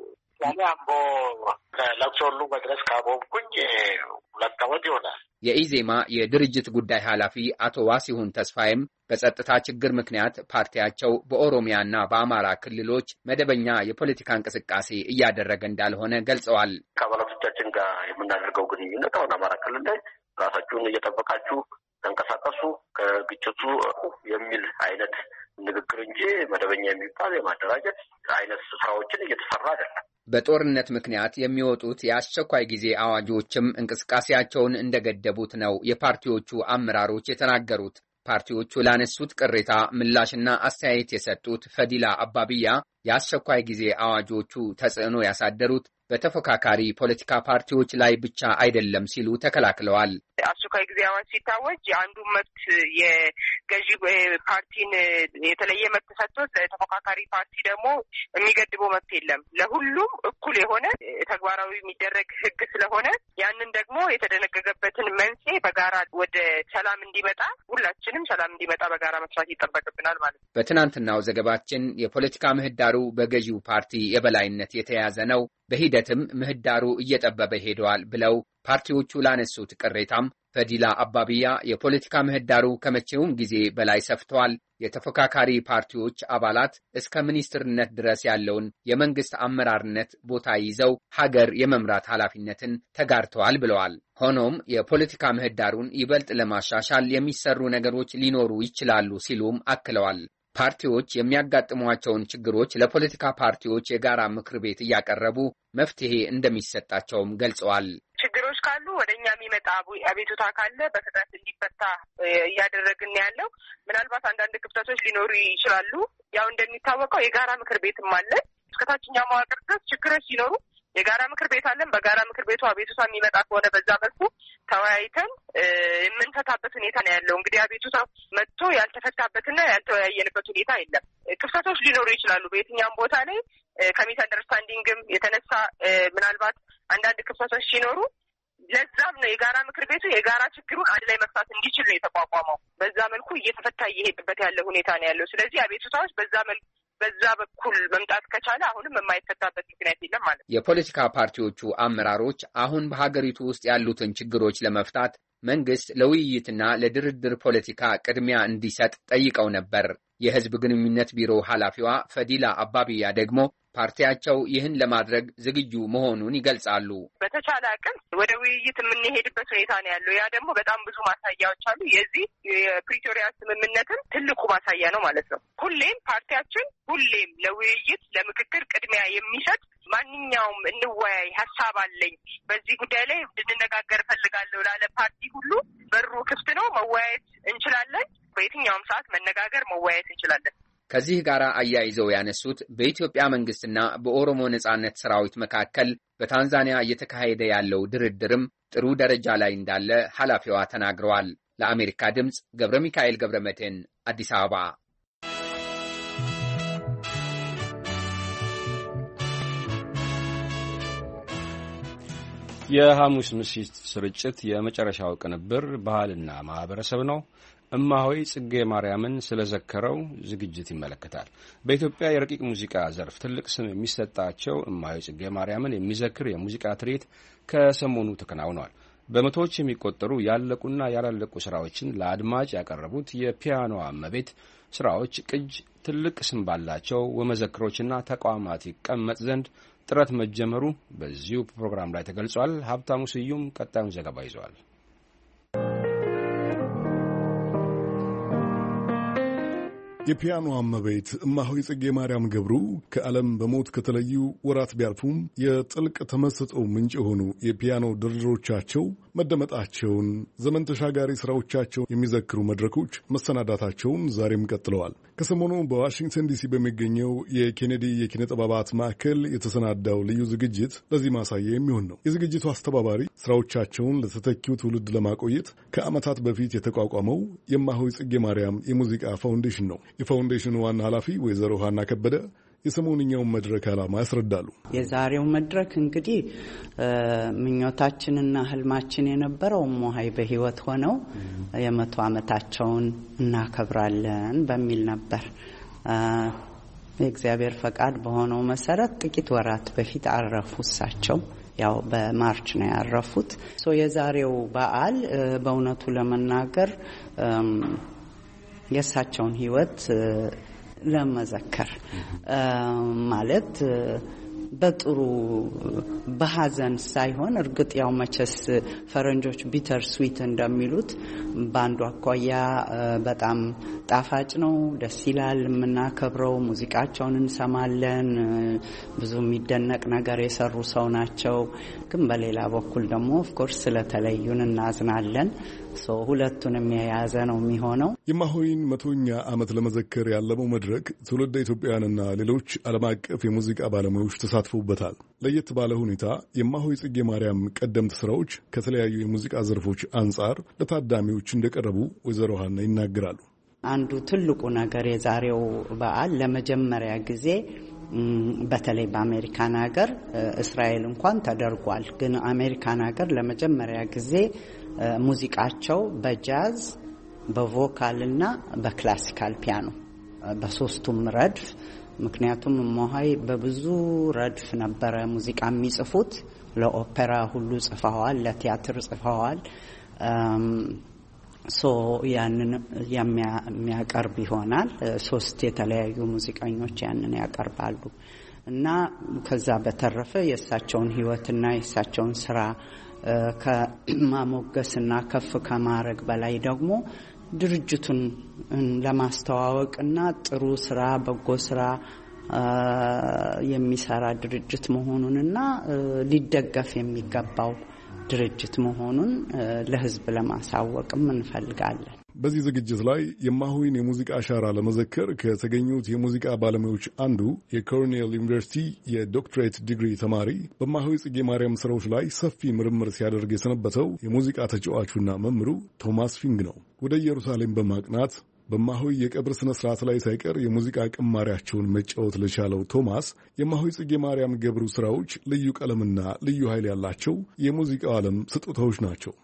S22: አምቦ ለቅሶ ሁሉ መድረስ ካቆምኩኝ 2 ዓመት ይሆናል።
S20: የኢዜማ የድርጅት ጉዳይ ኃላፊ አቶ ዋሲሁን ተስፋዬም በጸጥታ ችግር ምክንያት ፓርቲያቸው በኦሮሚያና በአማራ ክልሎች መደበኛ የፖለቲካ እንቅስቃሴ እያደረገ እንዳልሆነ ገልጸዋል።
S22: ከአባላቶቻችን ጋር የምናደርገው ግንኙነት አሁን አማራ ክልል ላይ ራሳችሁን እየጠበቃችሁ ተንቀሳቀሱ ከግጭቱ የሚል አይነት ንግግር እንጂ መደበኛ የሚባል የማደራጀት አይነት ስራዎችን እየተሰራ አይደለም።
S20: በጦርነት ምክንያት የሚወጡት የአስቸኳይ ጊዜ አዋጆችም እንቅስቃሴያቸውን እንደገደቡት ነው የፓርቲዎቹ አመራሮች የተናገሩት። ፓርቲዎቹ ላነሱት ቅሬታ ምላሽና አስተያየት የሰጡት ፈዲላ አባቢያ የአስቸኳይ ጊዜ አዋጆቹ ተጽዕኖ ያሳደሩት በተፎካካሪ ፖለቲካ ፓርቲዎች ላይ ብቻ አይደለም ሲሉ ተከላክለዋል።
S21: አስቸኳይ ጊዜ አዋጅ ሲታወጅ የአንዱ መብት የገዢ ፓርቲን የተለየ መብት ሰጥቶት ለተፎካካሪ ፓርቲ ደግሞ የሚገድበው መብት የለም። ለሁሉም እኩል የሆነ ተግባራዊ የሚደረግ ሕግ ስለሆነ ያንን ደግሞ የተደነገገበትን መንስኤ በጋራ ወደ ሰላም እንዲመጣ ሁላችንም ሰላም እንዲመጣ በጋራ መስራት ይጠበቅብናል ማለት ነው።
S20: በትናንትናው ዘገባችን የፖለቲካ ምህዳሩ በገዢው ፓርቲ የበላይነት የተያዘ ነው፣ በሂደትም ምህዳሩ እየጠበበ ሄደዋል ብለው ፓርቲዎቹ ላነሱት ቅሬታም ፈዲላ አባቢያ የፖለቲካ ምህዳሩ ከመቼውም ጊዜ በላይ ሰፍተዋል፣ የተፎካካሪ ፓርቲዎች አባላት እስከ ሚኒስትርነት ድረስ ያለውን የመንግስት አመራርነት ቦታ ይዘው ሀገር የመምራት ኃላፊነትን ተጋርተዋል ብለዋል። ሆኖም የፖለቲካ ምህዳሩን ይበልጥ ለማሻሻል የሚሰሩ ነገሮች ሊኖሩ ይችላሉ ሲሉም አክለዋል። ፓርቲዎች የሚያጋጥሟቸውን ችግሮች ለፖለቲካ ፓርቲዎች የጋራ ምክር ቤት እያቀረቡ መፍትሄ እንደሚሰጣቸውም ገልጸዋል።
S21: ችግሮች ካሉ ወደኛ የሚመጣ አቤቱታ ካለ በፍጥነት እንዲፈታ እያደረግን ያለው። ምናልባት አንዳንድ ክፍተቶች ሊኖሩ ይችላሉ። ያው እንደሚታወቀው የጋራ ምክር ቤትም አለ። እስከታችኛው መዋቅር ድረስ ችግሮች ሲኖሩ የጋራ ምክር ቤት አለን። በጋራ ምክር ቤቱ አቤቱታ የሚመጣ ከሆነ በዛ መልኩ ተወያይተን የምንፈታበት ሁኔታ ነው ያለው። እንግዲህ አቤቱታ መጥቶ ያልተፈታበትና ያልተወያየንበት ሁኔታ የለም። ክፍተቶች ሊኖሩ ይችላሉ በየትኛውም ቦታ ላይ ከሚስ አንደርስታንዲንግም የተነሳ ምናልባት አንዳንድ ክፍተቶች ሲኖሩ ለዛም ነው የጋራ ምክር ቤቱ የጋራ ችግሩን አንድ ላይ መፍታት እንዲችል ነው የተቋቋመው። በዛ መልኩ እየተፈታ እየሄድበት ያለ ሁኔታ ነው ያለው። ስለዚህ አቤቱታዎች በዛ በኩል መምጣት ከቻለ አሁንም የማይፈታበት ምክንያት የለም ማለት ነው።
S20: የፖለቲካ ፓርቲዎቹ አመራሮች አሁን በሀገሪቱ ውስጥ ያሉትን ችግሮች ለመፍታት መንግስት ለውይይትና ለድርድር ፖለቲካ ቅድሚያ እንዲሰጥ ጠይቀው ነበር። የህዝብ ግንኙነት ቢሮ ኃላፊዋ ፈዲላ አባቢያ ደግሞ ፓርቲያቸው ይህን ለማድረግ ዝግጁ መሆኑን ይገልጻሉ።
S21: በተቻለ አቅም ወደ ውይይት የምንሄድበት ሁኔታ ነው ያለው። ያ ደግሞ በጣም ብዙ ማሳያዎች አሉ። የዚህ የፕሪቶሪያ ስምምነትን ትልቁ ማሳያ ነው ማለት ነው። ሁሌም ፓርቲያችን ለውይይት ለምክክር ቅድሚያ የሚሰጥ ማንኛውም እንወያይ ሀሳብ አለኝ በዚህ ጉዳይ ላይ እንድንነጋገር እፈልጋለሁ ላለ ፓርቲ ሁሉ በሩ ክፍት ነው። መወያየት እንችላለን። በየትኛውም ሰዓት መነጋገር መወያየት እንችላለን።
S20: ከዚህ ጋር አያይዘው ያነሱት በኢትዮጵያ መንግስትና በኦሮሞ ነጻነት ሰራዊት መካከል በታንዛኒያ እየተካሄደ ያለው ድርድርም ጥሩ ደረጃ ላይ እንዳለ ኃላፊዋ ተናግረዋል። ለአሜሪካ ድምጽ ገብረ ሚካኤል ገብረመድህን አዲስ አበባ።
S1: የሐሙስ ምሽት ስርጭት የመጨረሻው ቅንብር ባህልና ማህበረሰብ ነው። እማሆይ ጽጌ ማርያምን ስለዘከረው ዝግጅት ይመለከታል። በኢትዮጵያ የረቂቅ ሙዚቃ ዘርፍ ትልቅ ስም የሚሰጣቸው እማሆይ ጽጌ ማርያምን የሚዘክር የሙዚቃ ትርኢት ከሰሞኑ ተከናውኗል። በመቶዎች የሚቆጠሩ ያለቁና ያላለቁ ስራዎችን ለአድማጭ ያቀረቡት የፒያኖ እመቤት ስራዎች ቅጅ ትልቅ ስም ባላቸው ወመዘክሮችና ተቋማት ይቀመጥ ዘንድ ጥረት መጀመሩ በዚሁ ፕሮግራም ላይ ተገልጿል። ሀብታሙ ስዩም ቀጣዩን ዘገባ ይዘዋል።
S2: የፒያኖ እመቤት እማሆይ ጽጌ ማርያም ገብሩ ከዓለም በሞት ከተለዩ ወራት ቢያልፉም የጥልቅ ተመስጦ ምንጭ የሆኑ የፒያኖ ድርድሮቻቸው መደመጣቸውን፣ ዘመን ተሻጋሪ ስራዎቻቸውን የሚዘክሩ መድረኮች መሰናዳታቸውን ዛሬም ቀጥለዋል። ከሰሞኑ በዋሽንግተን ዲሲ በሚገኘው የኬኔዲ የኪነ ጥበባት ማዕከል የተሰናዳው ልዩ ዝግጅት ለዚህ ማሳያ የሚሆን ነው። የዝግጅቱ አስተባባሪ ስራዎቻቸውን ለተተኪው ትውልድ ለማቆየት ከዓመታት በፊት የተቋቋመው የእማሆይ ጽጌ ማርያም የሙዚቃ ፋውንዴሽን ነው። የፋውንዴሽኑ ዋና ኃላፊ ወይዘሮ ሀና ከበደ የሰሞንኛውን መድረክ ዓላማ ያስረዳሉ።
S3: የዛሬው መድረክ እንግዲህ ምኞታችንና ህልማችን የነበረው እማሆይ በህይወት ሆነው የ100 ዓመታቸውን እናከብራለን በሚል ነበር። የእግዚአብሔር ፈቃድ በሆነው መሰረት ጥቂት ወራት በፊት አረፉ። እሳቸው ያው በማርች ነው ያረፉት። የዛሬው በዓል በእውነቱ ለመናገር የእሳቸውን ህይወት ለመዘከር ማለት በጥሩ በሐዘን ሳይሆን እርግጥ ያው መቸስ ፈረንጆች ቢተር ስዊት እንደሚሉት ባንዱ አኳያ በጣም ጣፋጭ ነው፣ ደስ ይላል፣ የምናከብረው ሙዚቃቸውን እንሰማለን፣ ብዙ የሚደነቅ ነገር የሰሩ ሰው ናቸው። ግን በሌላ በኩል ደግሞ ኦፍ ኮርስ ስለተለዩን እናዝናለን። ሁለቱንም የያዘ ነው የሚሆነው። የእማሆይን 100ኛ ዓመት ለመዘከር ያለመው መድረክ ትውልደ ኢትዮጵያውያንና ሌሎች ዓለም አቀፍ የሙዚቃ ባለሙያዎች ተሳትፎበታል። ለየት ባለ ሁኔታ የእማሆይ ጽጌ ማርያም ቀደምት ስራዎች ከተለያዩ የሙዚቃ ዘርፎች አንጻር ለታዳሚዎች እንደቀረቡ ወይዘሮ ሀና ይናገራሉ። አንዱ ትልቁ ነገር የዛሬው በዓል ለመጀመሪያ ጊዜ በተለይ በአሜሪካን ሀገር፣ እስራኤል እንኳን ተደርጓል፣ ግን አሜሪካን ሀገር ለመጀመሪያ ጊዜ ሙዚቃቸው በጃዝ በቮካልና በክላሲካል ፒያኖ በሶስቱም ረድፍ። ምክንያቱም እማሆይ በብዙ ረድፍ ነበረ ሙዚቃ የሚጽፉት። ለኦፔራ ሁሉ ጽፈዋል፣ ለቲያትር ጽፈዋል። ያንን የሚያቀርብ ይሆናል። 3 የተለያዩ ሙዚቀኞች ያንን ያቀርባሉ እና ከዛ በተረፈ የእሳቸውን ህይወትና የእሳቸውን ስራ ከማሞገስና ከፍ ከማድረግ በላይ ደግሞ ድርጅቱን ለማስተዋወቅና ጥሩ ስራ በጎ ስራ የሚሰራ ድርጅት መሆኑንና ሊደገፍ የሚገባው ድርጅት መሆኑን ለህዝብ ለማሳወቅም እንፈልጋለን። በዚህ ዝግጅት ላይ የእማሆይን የሙዚቃ አሻራ ለመዘከር ከተገኙት የሙዚቃ ባለሙያዎች አንዱ የኮርኔል ዩኒቨርሲቲ የዶክትሬት ዲግሪ ተማሪ በእማሆይ ጽጌ ማርያም ስራዎች ላይ ሰፊ ምርምር ሲያደርግ የሰነበተው የሙዚቃ ተጫዋቹና መምህሩ ቶማስ ፊንግ ነው። ወደ ኢየሩሳሌም በማቅናት በእማሆይ የቀብር ስነ ስርዓት ላይ ሳይቀር የሙዚቃ ቅማሪያቸውን መጫወት ለቻለው ቶማስ የእማሆይ ጽጌ ማርያም ገብሩ ስራዎች ልዩ ቀለምና ልዩ ኃይል ያላቸው የሙዚቃው ዓለም ስጦታዎች ናቸው።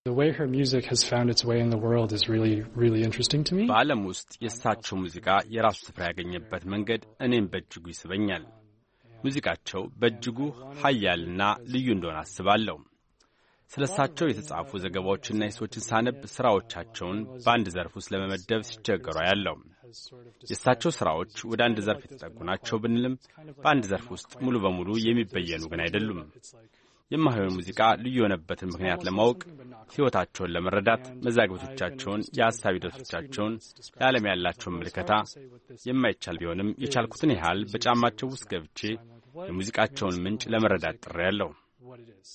S12: በዓለም ውስጥ የእሳቸው ሙዚቃ የራሱ ስፍራ ያገኘበት መንገድ እኔም በእጅጉ ይስበኛል። ሙዚቃቸው በእጅጉ ኃያልና ልዩ እንደሆነ አስባለሁ። ስለ እሳቸው የተጻፉ ዘገባዎችና ሂሶችን ሳነብ ስራዎቻቸውን በአንድ ዘርፍ ውስጥ ለመመደብ ሲቸገሩ ያለው የእሳቸው ስራዎች ወደ አንድ ዘርፍ የተጠጉ ናቸው ብንልም በአንድ ዘርፍ ውስጥ ሙሉ በሙሉ የሚበየኑ ግን አይደሉም። የእማሆይን ሙዚቃ ልዩ የሆነበትን ምክንያት ለማወቅ ሕይወታቸውን ለመረዳት መዛግብቶቻቸውን፣ የሐሳብ ሂደቶቻቸውን፣ ለዓለም ያላቸውን ምልከታ የማይቻል ቢሆንም የቻልኩትን ያህል በጫማቸው ውስጥ ገብቼ የሙዚቃቸውን ምንጭ ለመረዳት ጥሬያለሁ።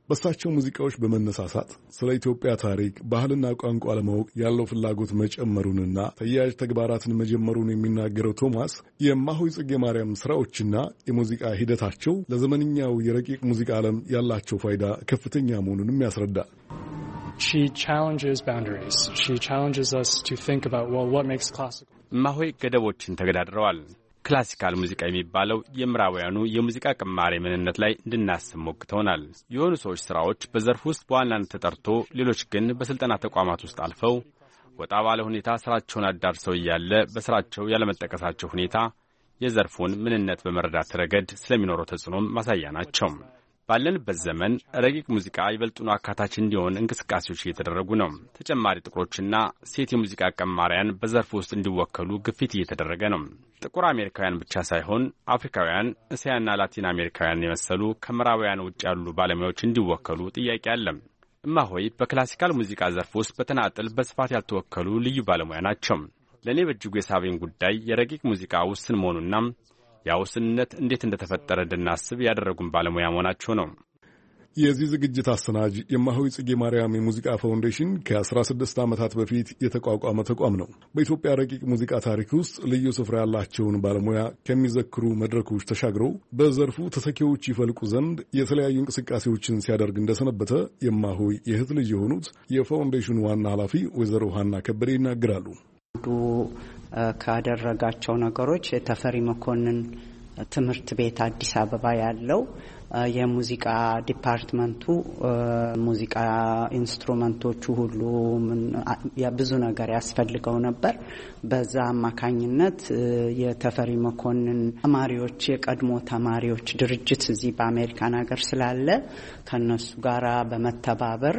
S2: በእሳቸው ሙዚቃዎች በመነሳሳት ስለ ኢትዮጵያ ታሪክ፣ ባህልና ቋንቋ ለማወቅ ያለው ፍላጎት መጨመሩንና ተያያዥ ተግባራትን መጀመሩን የሚናገረው ቶማስ የእማሆይ ጽጌ ማርያም ስራዎችና የሙዚቃ ሂደታቸው ለዘመንኛው የረቂቅ ሙዚቃ ዓለም ያላቸው ፋይዳ ከፍተኛ መሆኑንም ያስረዳል።
S4: She challenges boundaries. She challenges us to think about, well, what makes classical?
S12: እማሆይ ገደቦችን ተገዳድረዋል። ክላሲካል ሙዚቃ የሚባለው የምዕራባውያኑ የሙዚቃ ቅማሬ ምንነት ላይ እንድናስብ ሞክተውናል። የሆኑ ሰዎች ስራዎች በዘርፍ ውስጥ በዋናነት ተጠርቶ፣ ሌሎች ግን በስልጠና ተቋማት ውስጥ አልፈው ወጣ ባለ ሁኔታ ስራቸውን አዳርሰው እያለ በስራቸው ያለመጠቀሳቸው ሁኔታ የዘርፉን ምንነት በመረዳት ረገድ ስለሚኖረው ተጽዕኖም ማሳያ ናቸው። ባለንበት ዘመን ረቂቅ ሙዚቃ ይበልጡኑ አካታች እንዲሆን እንቅስቃሴዎች እየተደረጉ ነው። ተጨማሪ ጥቁሮችና ሴት የሙዚቃ ቀማሪያን በዘርፉ ውስጥ እንዲወከሉ ግፊት እየተደረገ ነው። ጥቁር አሜሪካውያን ብቻ ሳይሆን አፍሪካውያን፣ እስያና ላቲን አሜሪካውያን የመሰሉ ከምዕራባውያን ውጭ ያሉ ባለሙያዎች እንዲወከሉ ጥያቄ አለ። እማሆይ በክላሲካል ሙዚቃ ዘርፍ ውስጥ በተናጥል በስፋት ያልተወከሉ ልዩ ባለሙያ ናቸው። ለእኔ በእጅጉ የሳበኝ ጉዳይ የረቂቅ ሙዚቃ ውስን መሆኑና ያ ውስንነት እንዴት እንደተፈጠረ እንድናስብ ያደረጉን ባለሙያ መሆናቸው ነው።
S2: የዚህ ዝግጅት አሰናጅ የእማሆይ ጽጌ ማርያም የሙዚቃ ፋውንዴሽን ከ16 ዓመታት በፊት የተቋቋመ ተቋም ነው። በኢትዮጵያ ረቂቅ ሙዚቃ ታሪክ ውስጥ ልዩ ስፍራ ያላቸውን ባለሙያ ከሚዘክሩ መድረኮች ተሻግሮ በዘርፉ ተተኪዎች ይፈልቁ ዘንድ የተለያዩ እንቅስቃሴዎችን ሲያደርግ እንደሰነበተ የእማሆይ የእህት ልጅ የሆኑት የፋውንዴሽኑ ዋና ኃላፊ ወይዘሮ ሀና ከበደ ይናገራሉ።
S3: ካደረጋቸው ነገሮች የተፈሪ መኮንን ትምህርት ቤት አዲስ አበባ ያለው የሙዚቃ ዲፓርትመንቱ ሙዚቃ ኢንስትሩመንቶቹ ሁሉ ብዙ ነገር ያስፈልገው ነበር። በዛ አማካኝነት የተፈሪ መኮንን ተማሪዎች የቀድሞ ተማሪዎች ድርጅት እዚህ በአሜሪካን ሀገር ስላለ ከነሱ ጋራ በመተባበር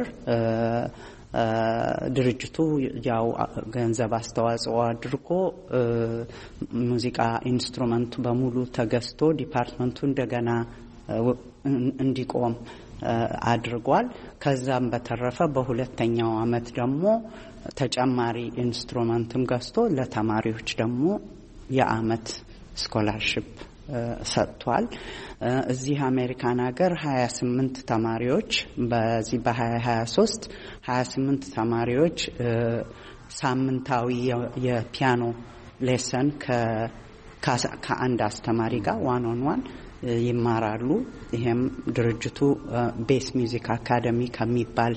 S3: ድርጅቱ ያው ገንዘብ አስተዋጽኦ አድርጎ ሙዚቃ ኢንስትሩመንቱ በሙሉ ተገዝቶ ዲፓርትመንቱ እንደገና እንዲቆም አድርጓል። ከዛም በተረፈ በሁለተኛው አመት ደግሞ ተጨማሪ ኢንስትሩመንትም ገዝቶ ለተማሪዎች ደግሞ የአመት ስኮላርሺፕ ሰጥቷል። እዚህ አሜሪካን ሀገር 28 ተማሪዎች በዚህ በ2023 28 ተማሪዎች ሳምንታዊ የፒያኖ ሌሰን ከአንድ አስተማሪ ጋር ዋን ኦን ዋን ይማራሉ። ይሄም ድርጅቱ ቤስ ሚውዚክ አካዳሚ ከሚባል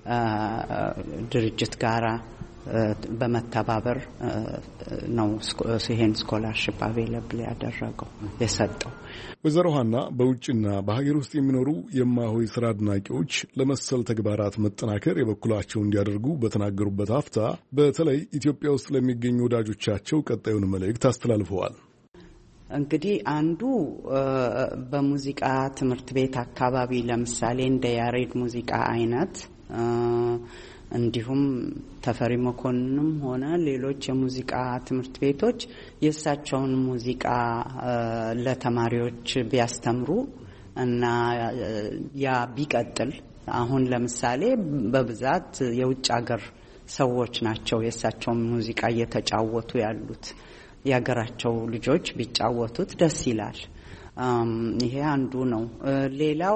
S3: ድርጅት ጋራ በመተባበር ነው ይሄን ስኮላርሺፕ አቬለብል ያደረገው የሰጠው።
S2: ወይዘሮ ሀና በውጭና በሀገር ውስጥ የሚኖሩ የእማሆይ ስራ አድናቂዎች ለመሰል ተግባራት መጠናከር የበኩላቸው እንዲያደርጉ በተናገሩበት አፍታ በተለይ ኢትዮጵያ ውስጥ ለሚገኙ ወዳጆቻቸው ቀጣዩን መልእክት አስተላልፈዋል።
S3: እንግዲህ አንዱ በሙዚቃ ትምህርት ቤት አካባቢ ለምሳሌ እንደ ያሬድ ሙዚቃ አይነት እንዲሁም ተፈሪ መኮንንም ሆነ ሌሎች የሙዚቃ ትምህርት ቤቶች የእሳቸውን ሙዚቃ ለተማሪዎች ቢያስተምሩ እና ያ ቢቀጥል። አሁን ለምሳሌ በብዛት የውጭ ሀገር ሰዎች ናቸው የእሳቸውን ሙዚቃ እየተጫወቱ ያሉት። የሀገራቸው ልጆች ቢጫወቱት ደስ ይላል። ይሄ አንዱ ነው። ሌላው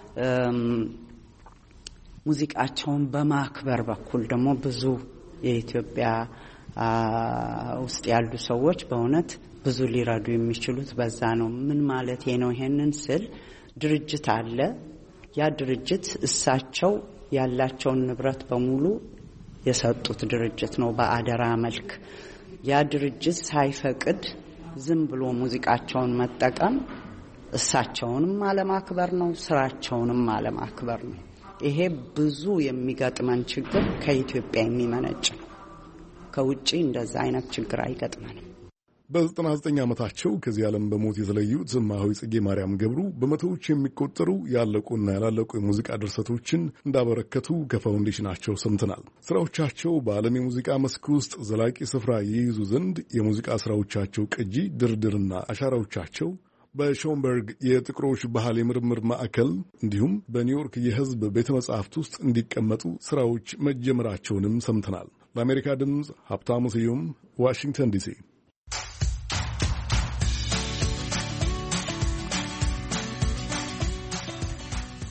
S3: ሙዚቃቸውን በማክበር በኩል ደግሞ ብዙ የኢትዮጵያ ውስጥ ያሉ ሰዎች በእውነት ብዙ ሊረዱ የሚችሉት በዛ ነው። ምን ማለት ነው? ይሄንን ስል ድርጅት አለ። ያ ድርጅት እሳቸው ያላቸውን ንብረት በሙሉ የሰጡት ድርጅት ነው በአደራ መልክ። ያ ድርጅት ሳይፈቅድ ዝም ብሎ ሙዚቃቸውን መጠቀም እሳቸውንም አለማክበር ነው፣ ስራቸውንም አለማክበር ነው። ይሄ ብዙ የሚገጥመን ችግር ከኢትዮጵያ የሚመነጭ ነው። ከውጪ እንደዛ አይነት ችግር አይገጥመንም።
S2: በ99 ዓመታቸው ከዚህ ዓለም በሞት የተለዩት እማሆይ ጽጌ ማርያም ገብሩ በመቶዎች የሚቆጠሩ ያለቁና ያላለቁ የሙዚቃ ድርሰቶችን እንዳበረከቱ ከፋውንዴሽናቸው ሰምተናል። ስራዎቻቸው በዓለም የሙዚቃ መስክ ውስጥ ዘላቂ ስፍራ ይይዙ ዘንድ የሙዚቃ ስራዎቻቸው ቅጂ፣ ድርድርና አሻራዎቻቸው በሾምበርግ የጥቁሮች ባህል የምርምር ማዕከል እንዲሁም በኒውዮርክ የሕዝብ ቤተ መጻሕፍት ውስጥ እንዲቀመጡ ስራዎች መጀመራቸውንም ሰምተናል። ለአሜሪካ ድምፅ ሀብታሙ ስዩም ዋሽንግተን ዲሲ።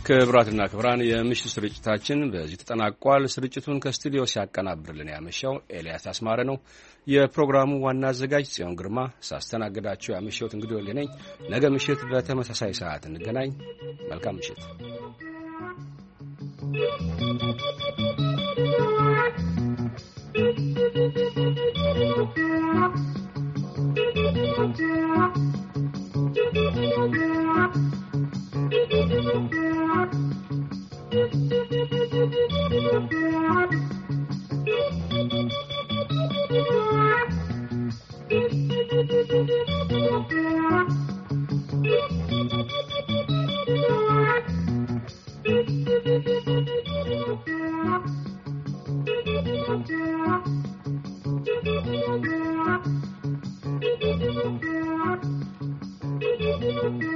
S1: ክቡራትና ክቡራን የምሽቱ ስርጭታችን በዚህ ተጠናቋል። ስርጭቱን ከስቱዲዮ ሲያቀናብርልን ያመሻው ኤልያስ አስማረ ነው። የፕሮግራሙ ዋና አዘጋጅ ጽዮን ግርማ፣ ሳስተናግዳችሁ ያመሻውት እንግዲህ ወልዴ ነኝ። ነገ ምሽት በተመሳሳይ ሰዓት እንገናኝ። መልካም ምሽት።